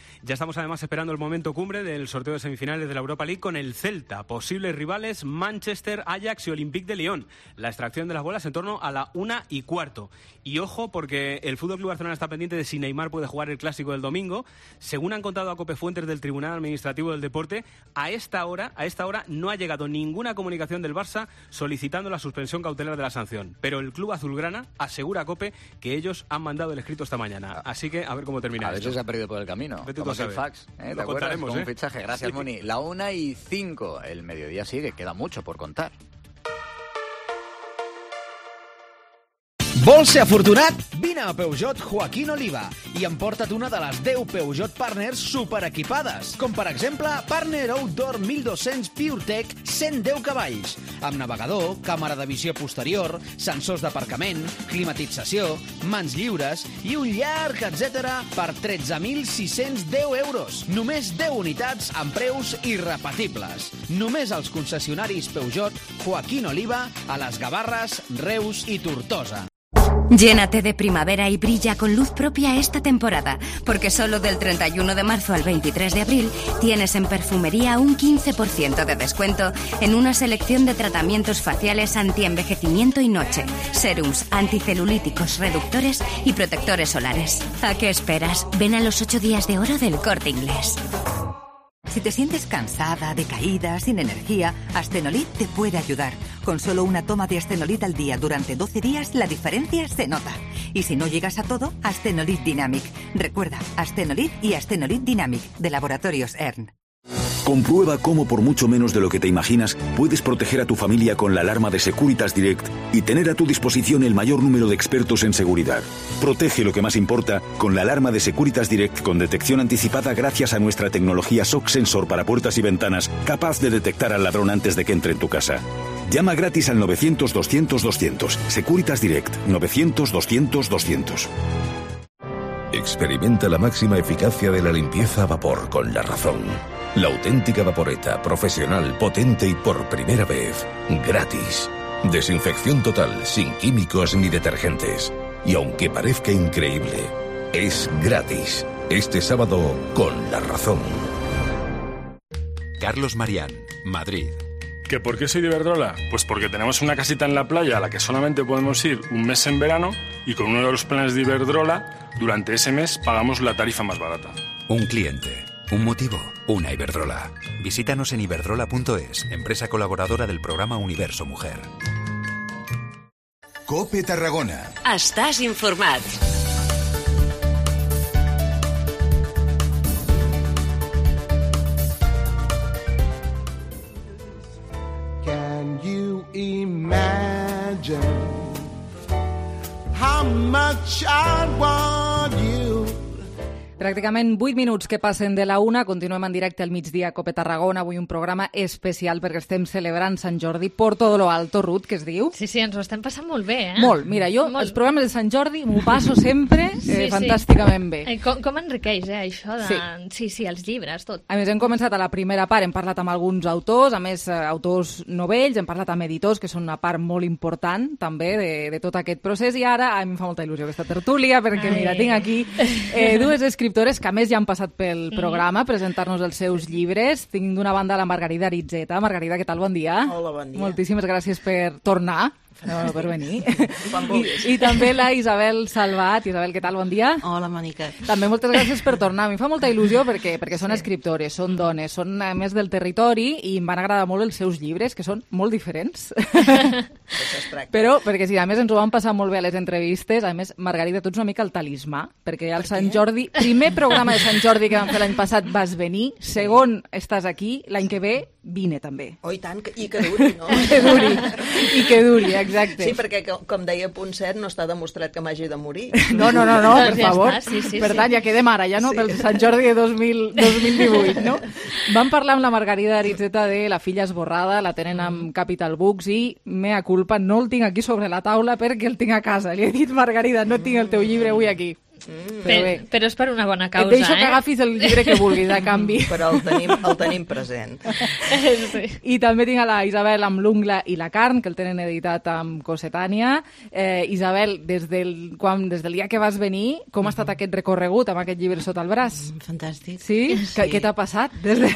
Ya estamos además esperando el momento cumbre del sorteo de semifinales de la Europa League con el Celta. Posibles rivales Manchester, Ajax y Olympique de Lyon. La extracción de las bolas en torno a la una y cuarto. Y ojo, porque el F C Barcelona está pendiente de si Neymar puede jugar el Clásico del domingo. Según han contado a Cope fuentes del Tribunal Administrativo del Deporte, a esta hora, a esta hora no ha llegado ninguna comunicación del Barça solicitando la suspensión cautelar de la sanción. Pero el club azulgrana asegura a Cope que ellos han mandado el escrito esta mañana. Así que a ver cómo termina A ver esto. si se ha perdido por el camino. Vete Como tú a es el saber. fax, ¿eh? ¿Te Lo acuerdas? contaremos, Con ¿eh? un fichaje. Gracias, Sí. Moni. La una y cinco. El mediodía sigue. Queda mucho por contar. Vols ser afortunat? Vine a Peugeot Joaquín Oliva i emporta't una de les deu Peugeot Partners superequipades, com per exemple Partner Outdoor mil dos-cents PureTech cent deu cavalls, amb navegador, càmera de visió posterior, sensors d'aparcament, climatització, mans lliures i un llarg etcètera per tretze mil sis-cents deu euros. Només deu unitats amb preus irrepetibles. Només als concessionaris Peugeot Joaquín Oliva a Les Gavarres, Reus i Tortosa. Llénate de primavera y brilla con luz propia esta temporada, porque solo del treinta y uno de marzo al veintitrés de abril tienes en perfumería un quince por ciento de descuento en una selección de tratamientos faciales anti-envejecimiento y noche, serums, anticelulíticos, reductores y protectores solares. ¿A qué esperas? Ven a los ocho días de oro del Corte Inglés. Si te sientes cansada, decaída, sin energía, Astenolit te puede ayudar. Con solo una toma de Astenolit al día durante doce días, la diferencia se nota. Y si no llegas a todo, Astenolit Dynamic. Recuerda, Astenolit y Astenolit Dynamic, de Laboratorios E R N. Comprueba cómo por mucho menos de lo que te imaginas puedes proteger a tu familia con la alarma de Securitas Direct y tener a tu disposición el mayor número de expertos en seguridad. Protege lo que más importa con la alarma de Securitas Direct con detección anticipada gracias a nuestra tecnología S O C Sensor para puertas y ventanas, capaz de detectar al ladrón antes de que entre en tu casa. Llama gratis al novecientos doscientos doscientos. Securitas Direct, novecientos doscientos doscientos. Experimenta la máxima eficacia de la limpieza a vapor con La Razón. La auténtica vaporeta, profesional, potente y por primera vez, gratis. Desinfección total, sin químicos ni detergentes. Y aunque parezca increíble, es gratis. Este sábado con La Razón. Carlos Marián, Madrid. ¿Que por qué soy de Iberdrola? Pues porque tenemos una casita en la playa a la que solamente podemos ir un mes en verano y con uno de los planes de Iberdrola, durante ese mes pagamos la tarifa más barata. Un cliente, un motivo, una Iberdrola. Visítanos en iberdrola punto es, empresa colaboradora del programa Universo Mujer. COPE Tarragona. Estàs informat. Can you imagine how much I want you? Pràcticament vuit minuts que passen de la una, continuem en directe al migdia a Cope Tarragona, avui un programa especial perquè estem celebrant Sant Jordi por todo lo alto, Ruth, que es diu. Sí, sí, ens ho estem passant molt bé, eh? Molt, mira, jo molt. Els programes de Sant Jordi m'ho passo sempre sí, eh, fantàsticament sí. bé. Eh, com, com enriqueix, eh, això de... Sí. sí, sí, els llibres, tot. A més, hem començat a la primera part, hem parlat amb alguns autors, a més, eh, autors novells, hem parlat amb editors, que són una part molt important, també, de, de tot aquest procés, i ara a mi em fa molta il·lusió aquesta tertúlia, perquè, Ai. mira, tinc aquí eh, dues escriptores que, a més, ja han passat pel programa, presentar-nos els seus llibres. Tinc d'una banda la Margarida Aritzeta. Margarida, què tal? Bon dia. Hola, bon dia. Moltíssimes gràcies per tornar. No, per venir. Quan vulguis. I, I també la Isabel Salvat. Isabel, què tal? Bon dia. Hola, Mònica. També moltes gràcies per tornar. A mi em fa molta il·lusió perquè, perquè són sí. escriptores, són dones, són a més del territori i em van agradar molt els seus llibres, que són molt diferents. Però, perquè sí, a més ens ho van passar molt bé a les entrevistes. A més, Margarida, tu ets una mica el talismà, perquè al Sant Jordi, primer programa de Sant Jordi que vam fer l'any passat vas venir, segon estàs aquí, l'any que ve vine també. Oh, i tant, i que duri, no? I que duri, i que duri, exacte. Sí, perquè, com deia Ponset, no està demostrat que m'hagi de morir. No, no, no, no, per Ja favor. està, sí, sí, per sí. tant, ja quedem ara, ja no, sí. pel Sant Jordi de dos mil divuit, no? Vam parlar amb la Margarida Aritzeta de La filla esborrada, la tenen amb Capital Books i, mea culpa, no el tinc aquí sobre la taula perquè el tinc a casa. Li he dit, Margarida, no tinc el teu llibre avui aquí. Mm. Però, però és per una bona causa, et deixo eh? que agafis el llibre que vulguis, a canvi. Però el tenim, el tenim present. Sí. I també tinc a la Isabel amb l'Ungla i la carn, que el tenen editat amb Cossetània. Eh, Isabel, des del, quan, des del dia que vas venir, com ha estat aquest recorregut amb aquest llibre sota el braç? Fantàstic. Sí? Sí. Què, què t'ha passat? Des de...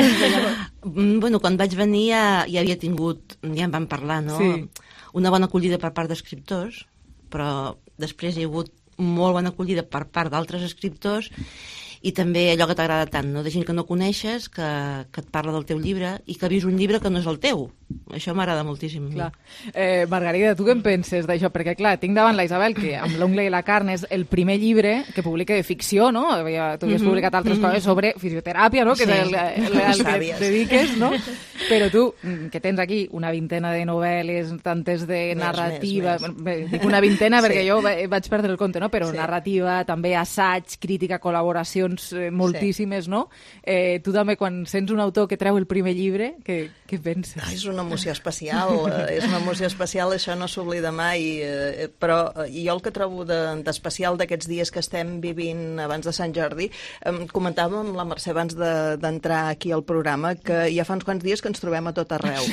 bueno, quan vaig venir ja, ja havia tingut, ja en vam parlar, no? Sí. Una bona acollida per part d'escriptors, però després hi ha hagut molt bona acollida per part d'altres escriptors i també allò que t'agrada tant, no? De gent que no coneixes, que, que et parla del teu llibre i que ha vist un llibre que no és el teu. Això m'agrada moltíssim. Clar. Eh, Margarida, tu què en penses d'això? Perquè, clar, tinc davant la Isabel, que amb l'Ungla i la carn és el primer llibre que publica de ficció, no? Tu havies Mhm. publicat altres Mhm. coses sobre fisioteràpia, no? Que Sí. és el, el, el que Sàvies. et dediques, no? Però tu, que tens aquí una vintena de novel·les, tantes de Més, narrativa... més, més. Bé, dic una vintena perquè Sí. jo va- vaig perdre el compte, no? Però Sí. narrativa, també assaig, crítica, col·laboracions eh, moltíssimes, no? Eh, tu també, quan sents un autor que treu el primer llibre, què, què penses? Ah, és una emoció especial, eh, és una emoció especial, això no s'oblida mai, eh, però eh, jo el que trobo de- d'especial d'aquests dies que estem vivint abans de Sant Jordi, eh, comentàvem amb la Mercè abans de- d'entrar aquí al programa que ja fa uns quants dies que ens trobem a tot arreu.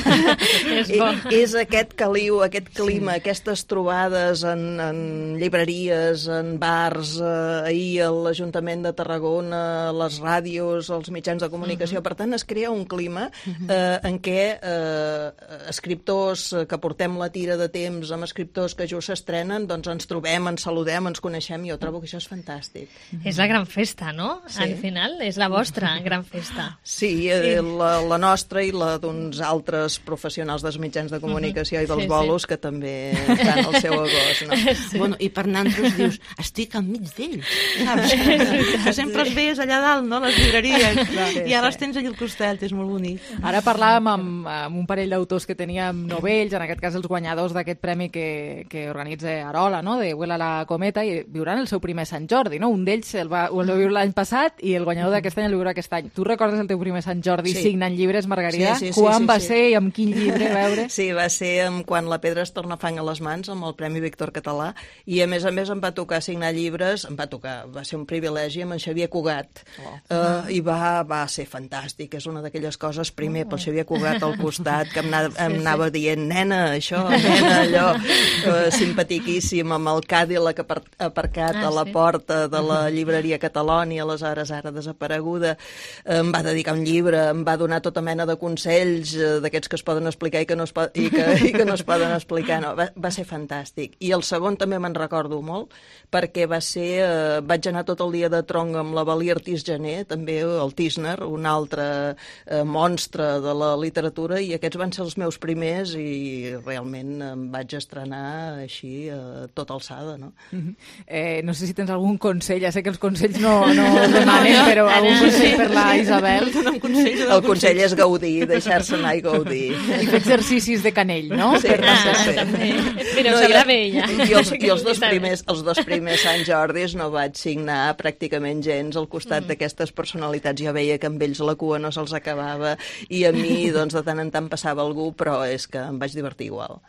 És bo. I, és aquest caliu, aquest clima, sí. Aquestes trobades en, en llibreries, en bars, eh, ahir a l'Ajuntament de Tarragona, les ràdios, els mitjans de comunicació. Uh -huh. Per tant, es crea un clima eh, en què eh, escriptors que portem la tira de temps amb escriptors que just s'estrenen, doncs ens trobem, ens saludem, ens coneixem, i jo trobo que això és fantàstic. És la gran festa, no? Sí. Al final, és la vostra gran festa. Sí, eh, la, la nostra i la d'uns altres professionals dels mitjans de comunicació uh -huh. i dels Sí, sí. bolos que també estan al seu agost, no? Sí. Bueno, i per nosaltres dius, estic enmig d'ells, saps? Que sempre els veies allà dalt, no?, les llibreries, Sí, i ara sí. els tens allà al costat, és molt bonic. Ara parlàvem amb, amb un parell d'autors que teníem novells, en aquest cas els guanyadors d'aquest premi que, que organitza Arola, no?, de Vuela la cometa, i viuran el seu primer Sant Jordi, no? Un d'ells el va, el va viure l'any passat i el guanyador d'aquest any el viurà aquest any. Tu recordes el teu primer Sant Jordi Sí. signant llibres, Margarida? Sí, sí, sí, Quan sí, va sí. ser i amb quin llibre, a veure? Sí, va ser amb quan la pedra es torna fang a les mans, amb el Premi Víctor Català, i a més a més em va tocar signar llibres, em va tocar, va ser un privilegi, amb en Xavier Cugat, oh. uh, i va, va ser fantàstic, és una d'aquelles coses, primer pel Xavier Cugat al costat, que em, anava, em anava dient, nena, això, nena, allò, uh, simpatiquíssim, amb el Cadillac apar aparcat Ah, a la sí. porta de la llibreria Catalònia, aleshores ara desapareguda, em va dedicar un llibre, em va donar tota mena de consells, eh, d'aquests que es poden explicar i que no es, po i que, i que no es poden explicar, no, va, va ser fantàstic. I el segon també me'n recordo molt, perquè va ser, eh, vaig anar tot el dia de tronc amb la Valir Tisgener, també el Tisner, un altre eh, monstre de la literatura, i aquests van ser els meus primers i realment em vaig estrenar així, eh, tot alçada, no? Mhm. eh, no sé si tens algun consell, ja sé que els consells no, no es demanen, però algun consell per la Isabel? El consell és gaudir, deixar-se anar i gaudir. I fer exercicis de canell, no? Sí, Per ah, passar. sí. Però No, sabrà i- bé, ja. I els, i els, dos primers, els dos primers Sant Jordis no vaig signar pràcticament gens al costat mm. d'aquestes personalitats. Jo veia que amb ells la cua no se'ls acabava i a mi, doncs, de tant en tant passava algú, però és que em vaig divertir igual.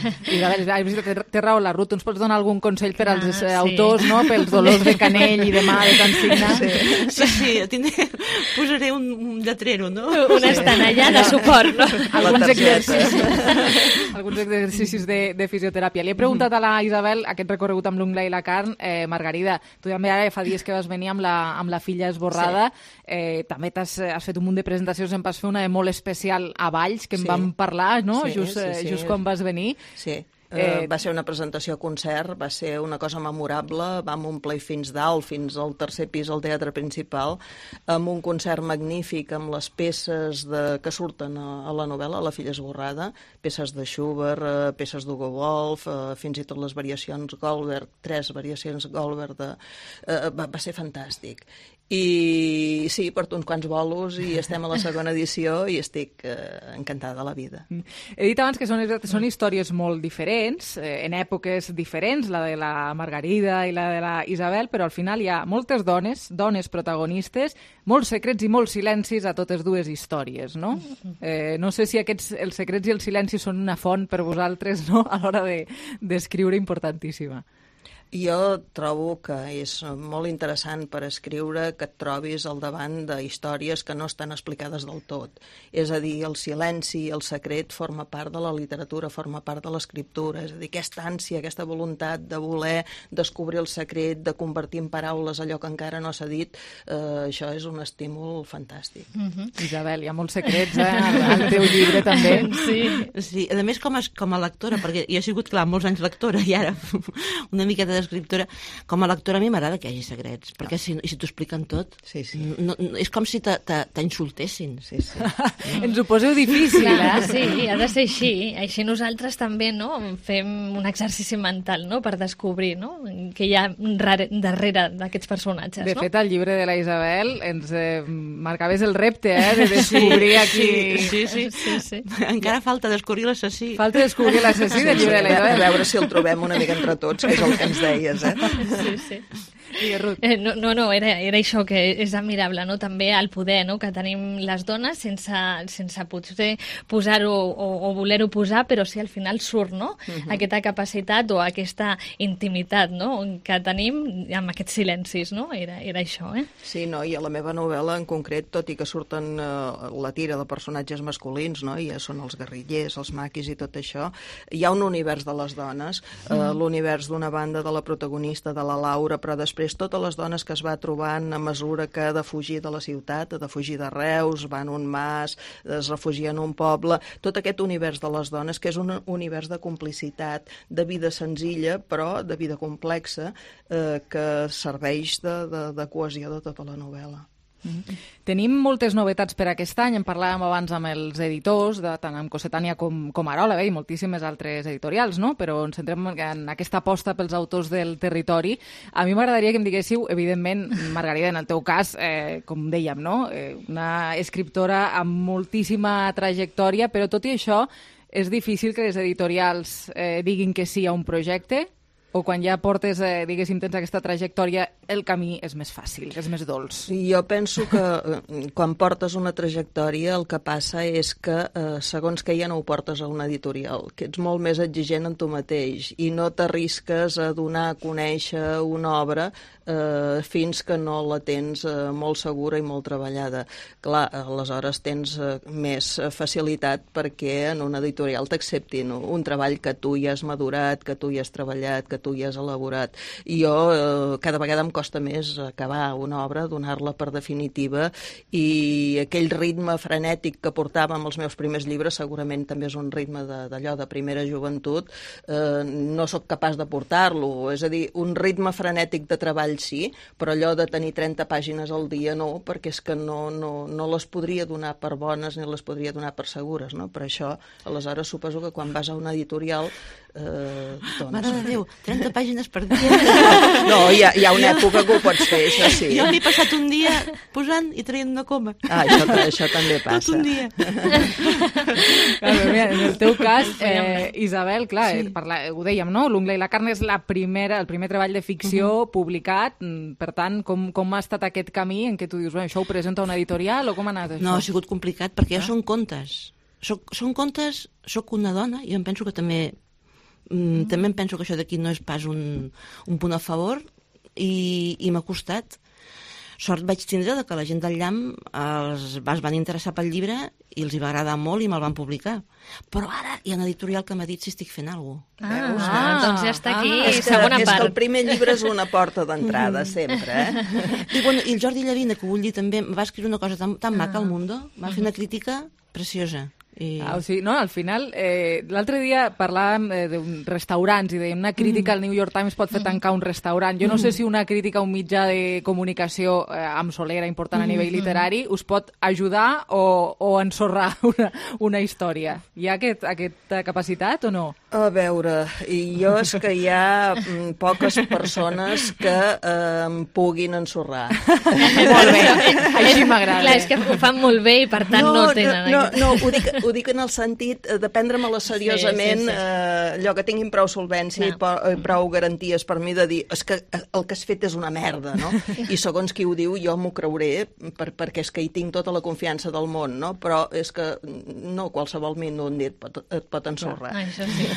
I la veritat, té, té raó la Ruth, ens pots donar algun consell per als Ah, eh, sí. autors, no?, pels dolors de canell i de mà de tant signar? Sí, sí, sí tindré, posaré un, un lletrero, no? Una estanalla de suport, no? Alguns targeta. exercicis, alguns exercicis de, de fisioteràpia. Li he preguntat a la Isabel aquest recorregut amb l'Ungla i la carn. Eh, Margarida, tu també ara fa dies que vas venir amb la, amb la filla esborrada. Sí. Eh, també t'has has fet un munt de presentacions, em vas fer una de molt especial a Valls, que en Sí. vam parlar, no?, Sí, just, sí, eh, sí. just quan vas venir. Sí. Eh, Eh, va ser una presentació a concert, va ser una cosa memorable, vam omplir fins dalt, fins al tercer pis al teatre principal, amb un concert magnífic amb les peces de, que surten a, a la novel·la, La filla esborrada, peces de Schubert, eh, peces d'Hugo Wolf, eh, fins i tot les variacions Goldberg, tres variacions Goldberg, de, eh, va, va ser fantàstic. I sí, porto uns quants bolos i estem a la segona edició i estic eh, encantada de la vida. He dit abans que són, són històries molt diferents, eh, en èpoques diferents, la de la Margarida i la de la Isabel, però al final hi ha moltes dones, dones protagonistes, molts secrets i molts silencis a totes dues històries, no? Eh, no sé si aquests, els secrets i els silencis són una font per vosaltres, no?, a l'hora de- d'escriure importantíssima. Jo trobo que és molt interessant per escriure que et trobis al davant de històries que no estan explicades del tot. És a dir, el silenci, el secret forma part de la literatura, forma part de l'escriptura. És a dir, aquesta ànsia, aquesta voluntat de voler descobrir el secret, de convertir en paraules allò que encara no s'ha dit, eh, això és un estímul fantàstic. Mm-hmm. Isabel, hi ha molts secrets, eh? Al teu llibre també. Sí, sí. A més, com a, com a lectora, perquè jo he sigut, clar, molts anys lectora i ara una miqueta d'escriptora, com a lectora a mi m'agrada que hi hagi secrets, perquè si, si t'ho expliquen tot, sí, sí. No, no, és com si t'insultessin. Sí, sí. No? Ens ho poseu difícil. Clar, sí, ha de ser així. Així nosaltres també, no?, fem un exercici mental, no?, per descobrir, no?, què hi ha rare, darrere d'aquests personatges. De no? fet, al llibre de la Isabel ens eh, marcaves el repte, eh, de descobrir aquí... Sí, sí, sí, sí. Encara falta descobrir l'assassí. Falta descobrir l'assassí del llibre de la Isabel. A veure si el trobem una mica entre tots, que és el que ens deies, eh? Sí, sí. Eh, no, no, no era, era això que és admirable, no? També el poder, no?, que tenim les dones sense, sense potser posar-ho o, o voler-ho posar, però sí al final surt, no?, uh-huh. aquesta capacitat o aquesta intimitat, no?, que tenim amb aquests silencis, no? Era, era això, eh? Sí, no, i a la meva novel·la en concret, tot i que surten eh, la tira de personatges masculins, no?, ja són els guerrillers, els maquis i tot això, hi ha un univers de les dones, eh, uh-huh. l'univers d'una banda de la protagonista, de la Laura, però després totes les dones que es va trobant a mesura que ha de fugir de la ciutat, ha de fugir de Reus, van a un mas, es refugia en un poble, tot aquest univers de les dones, que és un univers de complicitat, de vida senzilla, però de vida complexa, eh, que serveix de, de, de cohesió de tota la novel·la. Mm-hmm. Tenim moltes novetats per aquest any, en parlàvem abans amb els editors, de, tant amb Cossetània com, com Arola, bé, i moltíssimes altres editorials, no? Però ens centrem en aquesta aposta pels autors del territori. A mi m'agradaria que em diguéssiu, evidentment, Margarida, en el teu cas, eh, com dèiem, no? Eh, una escriptora amb moltíssima trajectòria, però tot i això és difícil que les editorials eh, diguin que sí a un projecte, o quan ja portes, eh, diguéssim, tens aquesta trajectòria, el camí és més fàcil, és més dolç? Jo penso que eh, quan portes una trajectòria el que passa és que eh, segons que ja no ho portes a una editorial, que ets molt més exigent en tu mateix i no t'arrisques a donar a conèixer una obra eh, fins que no la tens eh, molt segura i molt treballada. Clar, aleshores tens eh, més facilitat perquè en una editorial t'acceptin un treball que tu ja has madurat, que tu ja has treballat, que tu ja has elaborat. I jo eh, cada vegada em costa més acabar una obra, donar-la per definitiva, i aquell ritme frenètic que portava amb els meus primers llibres segurament també és un ritme d'allò de, de primera joventut, eh, no sóc capaç de portar-lo. És a dir, un ritme frenètic de treball sí, però allò de tenir trenta pàgines al dia no, perquè és que no, no, no les podria donar per bones ni les podria donar per segures, no? Per això, aleshores, suposo que quan vas a una editorial eh, doncs... Mare de Déu, trenta pàgines per dia. No, hi ha, hi ha una època que ho pots fer, això sí. Jo m'he passat un dia posant i traient una coma. Ah, això, això també passa. Tot un dia. Clar, mira, en el teu cas, eh, Isabel, clar, sí. parla, ho dèiem, no? L'Ungla i la carn és la primera, el primer treball de ficció uh-huh. publicat. Per tant, com, com ha estat aquest camí en què tu dius, bueno, això ho presenta una editorial o com ha anat això? No, ha sigut complicat perquè ah. jo són contes. Soc, són contes, soc una dona i em penso que també mm, també em penso que això d'aquí no és pas un, un punt a favor i, i m'ha costat. Sort vaig tindre de que la gent del Llamp els, es van interessar pel llibre i els hi va agradar molt i me'l van publicar. Però ara hi ha una editorial que m'ha dit si estic fent alguna cosa. Ah, Veus? ah, doncs ja està aquí, ah, és que, segona és part. És que el primer llibre és una porta d'entrada, sempre, eh? I, bueno, I el Jordi Llavina, que vull dir també, va escriure una cosa tan, tan ah. maca al Mundo, va fer una crítica preciosa. I... Ah, o sigui, no, al final, eh, l'altre dia parlàvem eh, de restaurants i dèiem una crítica mm. al New York Times pot fer tancar un restaurant. Jo no sé si una crítica a un mitjà de comunicació eh, amb solera important a nivell literari us pot ajudar o, o ensorrar una, una història. Hi ha aquest, aquesta capacitat o no? A veure, jo és que hi ha mm, poques persones que eh, em puguin ensorrar. Molt bé, així m'agrada. Clar, és que ho fan molt bé i per tant no, no tenen... No, no, no ho dic... Ho dic en el sentit de prendre-me-la seriosament, sí, sí, sí. Eh, allò que tinguin prou solvència no. i prou garanties per mi de dir és que el que has fet és una merda, no? I segons qui ho diu jo m'ho creuré per, perquè és que hi tinc tota la confiança del món, no? Però és que no qualsevol minut et pot, et pot ensorrar. Ah, això sí.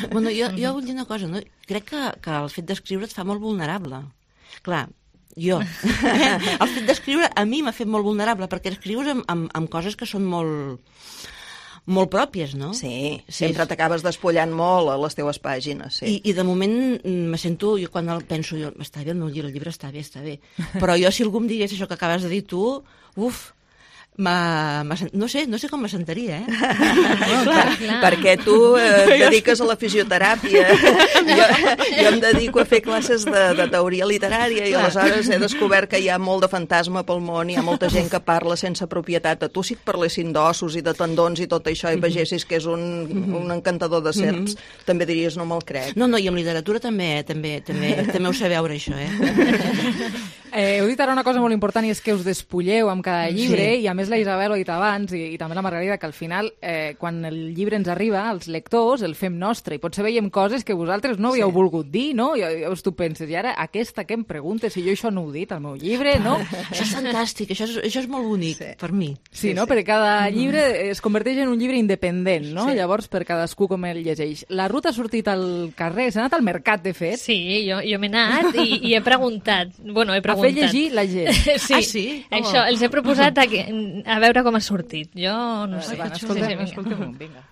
Bueno, jo, jo vull dir una cosa, no? Crec que, que el fet d'escriure et fa molt vulnerable. Clar, jo. El fet d'escriure a mi m'ha fet molt vulnerable, perquè escrius amb, amb, amb coses que són molt... molt pròpies, no? Sí, sempre t'acabes despullant molt a les teues pàgines, sí. I, i de moment me sento, jo quan el penso, jo, està bé el meu llibre, el llibre està bé, està bé. Però jo si algú em digués això que acabes de dir tu, uf, Ma, ma, no sé, no sé com me sentaria, eh? No, clar, clar. Perquè tu eh, et dediques a la fisioteràpia, jo, jo em dedico a fer classes de, de teoria literària i aleshores he descobert que hi ha molt de fantasma pel món, hi ha molta gent que parla sense propietat. A tu si et parlessin d'ossos i de tendons i tot això i vegessis que és un, un encantador de serps, mm-hmm. també diries no me'l crec. No, no, i amb literatura també, eh? també, també, també ho sé veure això, eh? Eh, heu dit ara una cosa molt important i és que us despulleu amb cada llibre sí. I a més la Isabel ho ha dit abans i, i també la Margarida que al final eh, quan el llibre ens arriba als lectors el fem nostre i potser veiem coses que vosaltres no havíeu sí. volgut dir, no? I llavors tu penses, i ara aquesta que em preguntes si jo això no ho he dit al meu llibre, no? Això és fantàstic, això és, això és molt bonic sí. per mi. Sí, sí, no? Sí. Perquè cada llibre es converteix en un llibre independent, no? Sí. Llavors per cadascú com el llegeix. La Ruth ha sortit al carrer, s'ha anat al mercat, de fet. Sí, jo, jo m'he anat i, i he preguntat, bueno, he preguntat. A fer llegir la gent. Sí, ah, sí? Això, oh. els he proposat a, que, a veure com ha sortit. Jo no sé. Va, escoltem, sí, sí, escoltem un, vinga.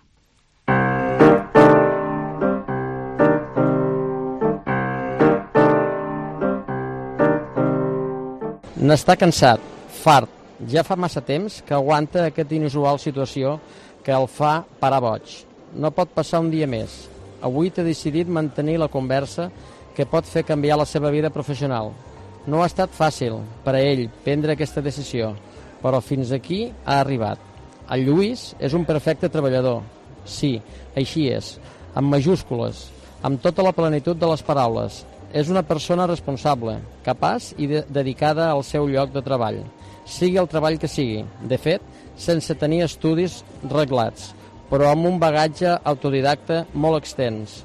N'està cansat, fart. Ja fa massa temps que aguanta aquesta inusual situació que el fa parar boig. No pot passar un dia més. Avui t'ha decidit mantenir la conversa que pot fer canviar la seva vida professional. No ha estat fàcil per a ell prendre aquesta decisió, però fins aquí ha arribat. El Lluís és un perfecte treballador. Sí, així és, amb majúscules, amb tota la plenitud de les paraules. És una persona responsable, capaç i de dedicada al seu lloc de treball. Sigui el treball que sigui, de fet, sense tenir estudis reglats, però amb un bagatge autodidacta molt extens.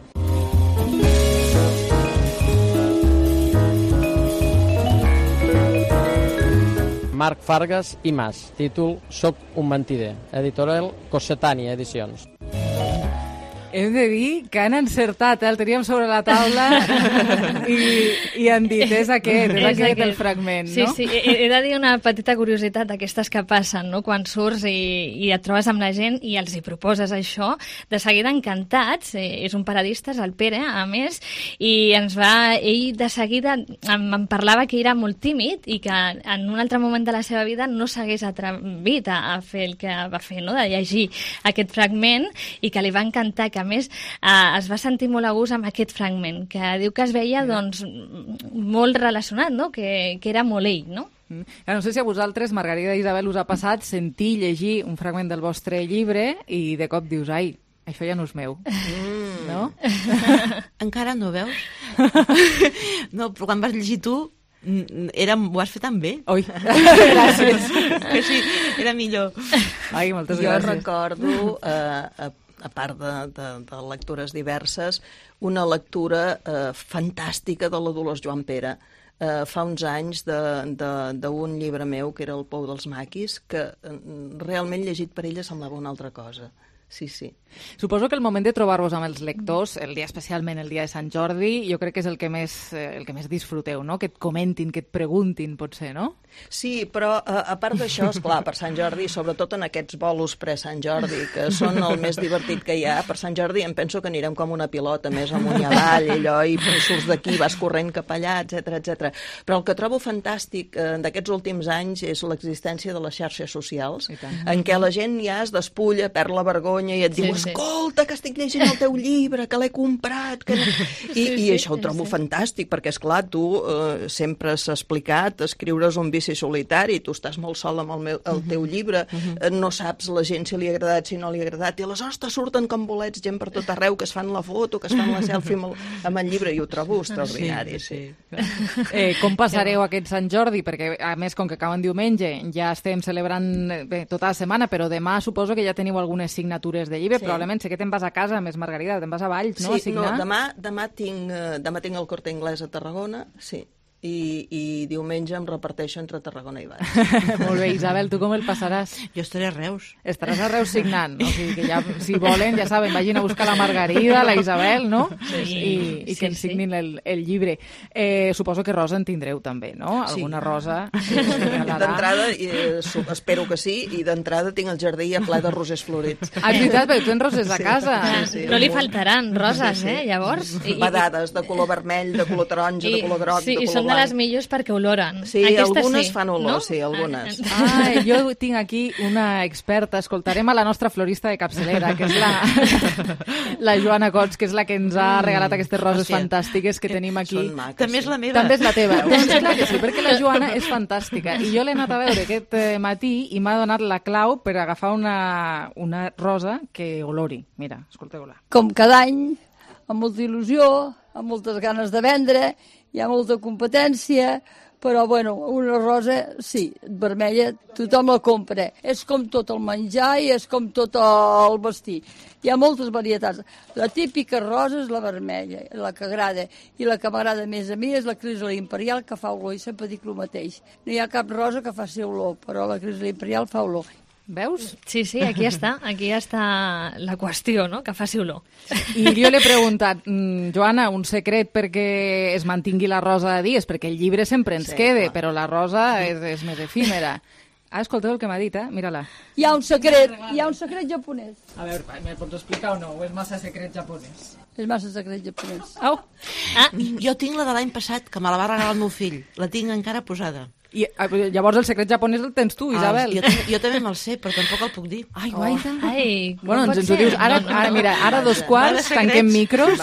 Marc Fargas i Mas, títol Soc un mentider, editorial Cossetània Edicions. Hem de dir que han encertat, eh? El teníem sobre la taula i, i han dit, és aquest, és, és aquest, aquest el fragment, sí, no? Sí, sí, he, he de dir una petita curiositat d'aquestes que passen, no? Quan surts i, i et trobes amb la gent i els hi proposes això, de seguida encantats, eh, és un paradista, és el Pere, a més, i ens va, ell de seguida em, em parlava que era molt tímid i que en un altre moment de la seva vida no s'hagués atrevit a, a fer el que va fer, no? De llegir aquest fragment i que li va encantar, que a més eh, es va sentir molt a gust amb aquest fragment, que diu que es veia doncs, molt relacionat, no? que, que era molt ell, no? Mm. No sé si a vosaltres, Margarida i Isabel, us ha passat sentir llegir un fragment del vostre llibre i de cop dius, ai, això ja no és meu. Mm. No? Encara no, veus? No, però quan vas llegir tu era, ho vas fer tan bé. Oi, gràcies. Que sí, era millor. Ai, moltes jo gràcies. Jo recordo, eh, a a part de, de, de lectures diverses, una lectura eh, fantàstica de la Dolors Joan Pere. Eh, fa uns anys d'un llibre meu, que era El pou dels maquis, que eh, realment llegit per ella semblava una altra cosa. Sí, sí. Suposo que el moment de trobar-vos amb els lectors, el dia especialment el dia de Sant Jordi, jo crec que és el que més, el que més disfruteu, no? Que et comentin, que et preguntin, potser, no? Sí, però a, a part d'això, esclar, per Sant Jordi, sobretot en aquests bolos pre-Sant Jordi, que són el més divertit que hi ha, per Sant Jordi em penso que anirem com una pilota, més amunt i avall, i allò, i surts d'aquí, vas corrent cap allà, etcètera, etcètera. Però el que trobo fantàstic eh, d'aquests últims anys és l'existència de les xarxes socials, en què la gent ja es despulla, perd la vergonya i et diu, sí, sí. Escolta, que estic llegint el teu llibre, que l'he comprat, que... I, sí, sí, i això ho trobo sí. fantàstic, perquè, esclar, tu eh, sempre has explicat, escriure's un vici solitari, tu estàs molt sol amb el, meu, el teu llibre, eh, no saps la gent si li ha agradat, si no li ha agradat, i aleshores te surten com bolets gent per tot arreu, que es fan la foto, que es fan la selfie amb el, amb el llibre, i ho trobo extraordinari. Sí, sí. sí. Eh, com passareu aquest Sant Jordi? Perquè, a més, com que acaben diumenge, ja estem celebrant bé, tota la setmana, però demà suposo que ja teniu algunes signatures de llibre, sí. Probablement sé que te'n vas a casa, més Margarida, te'n vas a Valls, no? Sí, no, demà, demà, tinc, demà tinc el Corte Inglés a Tarragona, sí, i, i diumenge em reparteixo entre Tarragona i Valls. Molt bé, Isabel, tu com el passaràs? Jo estaré a Reus. Estaràs a Reus signant, o sigui que ja, si volen, ja saben, vagin a buscar la Margarida, la Isabel, no? Sí, sí. I, i que ens signin el, el llibre. Eh, suposo que rosa en tindreu també, no? Alguna Sí. rosa? D'entrada, eh, espero que sí, i d'entrada tinc el jardí ple de rosers florits. Ah, és veritat, perquè tu tens rosers a Sí. casa. Sí, sí, No li molt. faltaran roses, eh, llavors. I- i- Badades de color vermell, de color taronja, de color groc, sí, de i color són de blanc. les millors perquè oloren. Sí, Aquestes algunes sí, fan olor, no? sí, algunes. Ah, jo tinc aquí una experta. Escoltarem a la nostra florista de capçalera, que és la, la Joana Cots, que és la que ens ha regalat aquestes roses Hòstia. fantàstiques que tenim aquí. Són maques, També és la meva. També és la teva. Doncs clar que sí, perquè la Joana és fantàstica. I jo l'he anat a veure aquest eh, matí i m'ha donat la clau per agafar una, una rosa que olori. Mira, escolteu-la. Com cada any, amb molta il·lusió, amb moltes ganes de vendre, hi ha molta competència, però, bueno, una rosa, sí, vermella, tothom la compra. És com tot el menjar i és com tot el vestir. Hi ha moltes varietats. La típica rosa és la vermella, la que agrada. I la que m'agrada més a mi és la crisol imperial, que fa olor, i sempre dic el mateix. No hi ha cap rosa que faci olor, però la crisol imperial fa olor. Veus? Sí, sí, aquí està, aquí està la qüestió, no?, que faci olor. I jo l'he preguntat, mm, Joana, un secret perquè es mantingui la rosa de dies, perquè el llibre sempre ens Sí, quede, clar. però la rosa és, és més efímera. Ah, escolteu el que m'ha dit, eh? Mira-la. Hi ha un secret, hi ha un secret japonès. A veure, me pots explicar o no? O és massa secret japonès? És massa secret japonès. Au! Ah, jo tinc la de l'any passat, que me la va regalar el meu fill. La tinc encara posada. I eh, llavors el secret japonès el tens tu, Isabel. Ah, jo, també, jo també me'l sé, però tampoc el puc dir. Ai, guaita. Oh. Ai, Bueno, no ens, ens pot ho ser. dius. Ara, No, no, ara no. mira, ara dos quarts, secrets. tanquem micros.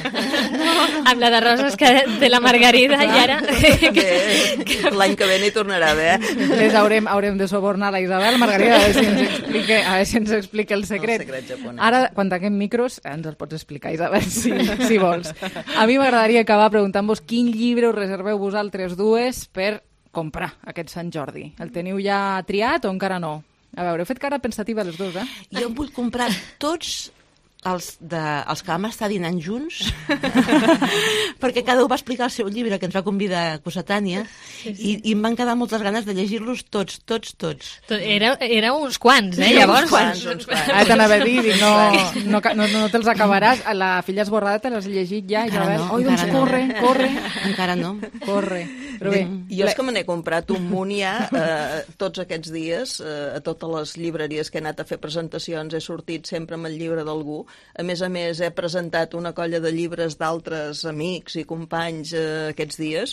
Amb la de roses que té la Margarida i ara... Bé, l'any que ve n'hi tornarà a haver. Les haurem, haurem de subornar la Isabel. Margarida, a veure si ens explica, a veure si ens explica el secret. El secret japonès. Ara, quan tanquem micros, ens el pots explicar, Isabel, si, si vols. A mi m'agradaria acabar preguntant-vos quin llibre us reserveu vosaltres dues per comprar aquest Sant Jordi. El teniu ja triat o encara no? A veure, heu fet cara pensativa les dues, eh? Jo em vull comprar tots els, de, els que vam estar dinant junts, perquè cada un va explicar el seu llibre, que ens va convidar a Cossetània, sí, sí. I, i em van quedar moltes ganes de llegir-los tots, tots, tots. Era, era uns quants, eh, Sí, llavors. uns quants, uns quants. Ara t'anava a dir, dic, no, no, no, no te'ls acabaràs. A la filla esborrada te l'has llegit ja, Encara Isabel? no, Oi, doncs encara no. corre, corre. Encara no. Corre. Però bé, Jo és que me n'he comprat un munt ja eh, tots aquests dies, eh, a totes les llibreries que he anat a fer presentacions, he sortit sempre amb el llibre d'algú. A més a més, he presentat una colla de llibres d'altres amics i companys eh, aquests dies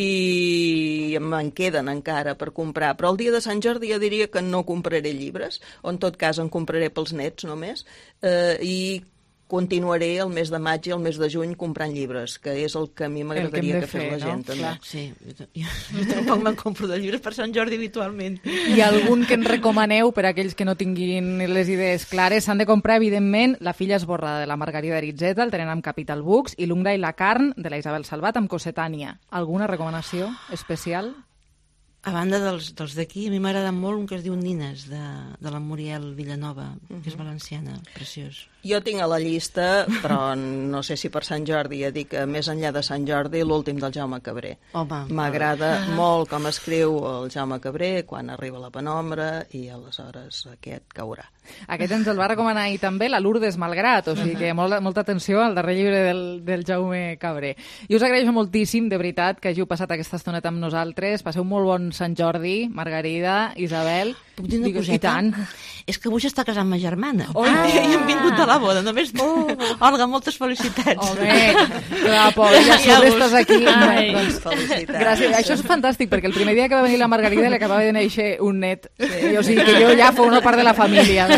i me'n queden encara per comprar. Però el dia de Sant Jordi jo diria que no compraré llibres, o en tot cas en compraré pels nets només, eh, i continuaré el mes de maig i el mes de juny comprant llibres, que és el que a mi m'agradaria que, que fes la gent, no? també. Sí, jo, jo, jo tampoc me'n compro de llibres per Sant Jordi habitualment. I algun que ens recomaneu per a aquells que no tinguin les idees clares? S'han de comprar, evidentment, La filla esborrada de la Margarida Aritzeta, el tenen amb Capital Books, i L'ungla i la carn, de la Isabel Salvat, amb Cossetània. Alguna recomanació especial? A banda dels dels d'aquí, a mi m'agrada molt un que es diu Nines, de, de la Muriel Villanova, que és valenciana, preciós. Jo tinc a la llista, però no sé si per Sant Jordi, ja dic que més enllà de Sant Jordi, l'últim del Jaume Cabré. Home, M'agrada ah. molt com escriu el Jaume Cabré quan arriba la penombra i aleshores aquest caurà. Aquest ens el va recomanar ahir també la Lourdes Malgrat, o sigui que molta, molta atenció al darrer llibre del, del Jaume Cabré. I us agraeixo moltíssim, de veritat, que hàgiu passat aquesta estoneta amb nosaltres. Passeu molt bon Sant Jordi, Margarida, Isabel. Puc dir una Digues, coseta? I tant. És que avui s'està casant ma germana. Oh! Ah, i hem vingut de la boda, només... Oh, Olga, moltes felicitats. Home, la pobra, ja sobre estàs aquí. Ai. Doncs, felicitats. gràcies. Això és fantàstic, perquè el primer dia que va venir la Margarida li acabava de néixer un net. Sí. O sigui que jo ja formo part de la família.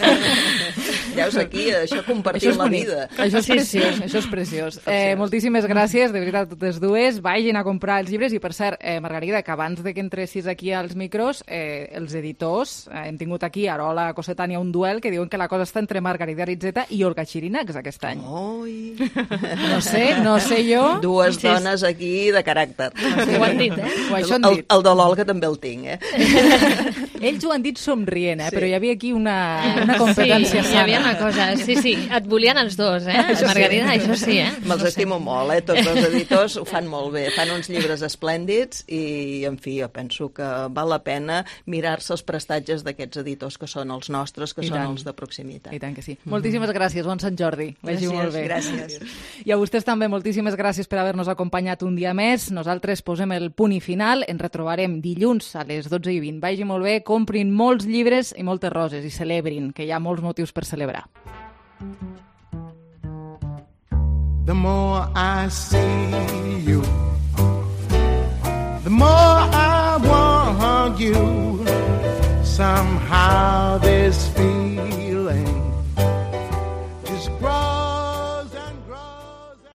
Veus aquí, això compartir Això és la bonic. vida. Això és Sí, preciós, sí. això és preciós. Eh, moltíssimes gràcies, de veritat, a totes dues. Vagin a comprar els llibres i, per cert, eh, Margarida, que abans de que entressis aquí als micros, eh, els editors, eh, hem tingut aquí a Arola Cossetània un duel que diuen que la cosa està entre Margarida Aritzeta i Olga Xirinacs aquest any. Oi. No sé, no sé jo. Dues Sí. dones aquí de caràcter. Sí, ho han dit, eh? Ho això han el, dit. el de l'Olga també el tinc, eh? Ells ho han dit somrient, eh? Sí. Però hi havia aquí una, una competència Sí, hi sana. havia una cosa, sí, sí, et volien els dos, eh, Això Margarida, sí. això sí, eh? Me'ls estimo molt, eh? Tots els editors ho fan molt bé, fan uns llibres esplèndids i, en fi, jo penso que val la pena mirar-se els prestatges d'aquests editors que són els nostres, que I són tant. els de proximitat. I tant que sí. Moltíssimes gràcies, bon Sant Jordi. Vagi Gràcies, molt bé. gràcies. I a vostès també moltíssimes gràcies per haver-nos acompanyat un dia més. Nosaltres posem el punt i final. Ens retrobarem dilluns a les dotze i vint. Vagi molt bé, comprin molts llibres i moltes roses i celebrin, que hi ha molts motius per celebrar. The more I see you, the more I want you. Somehow this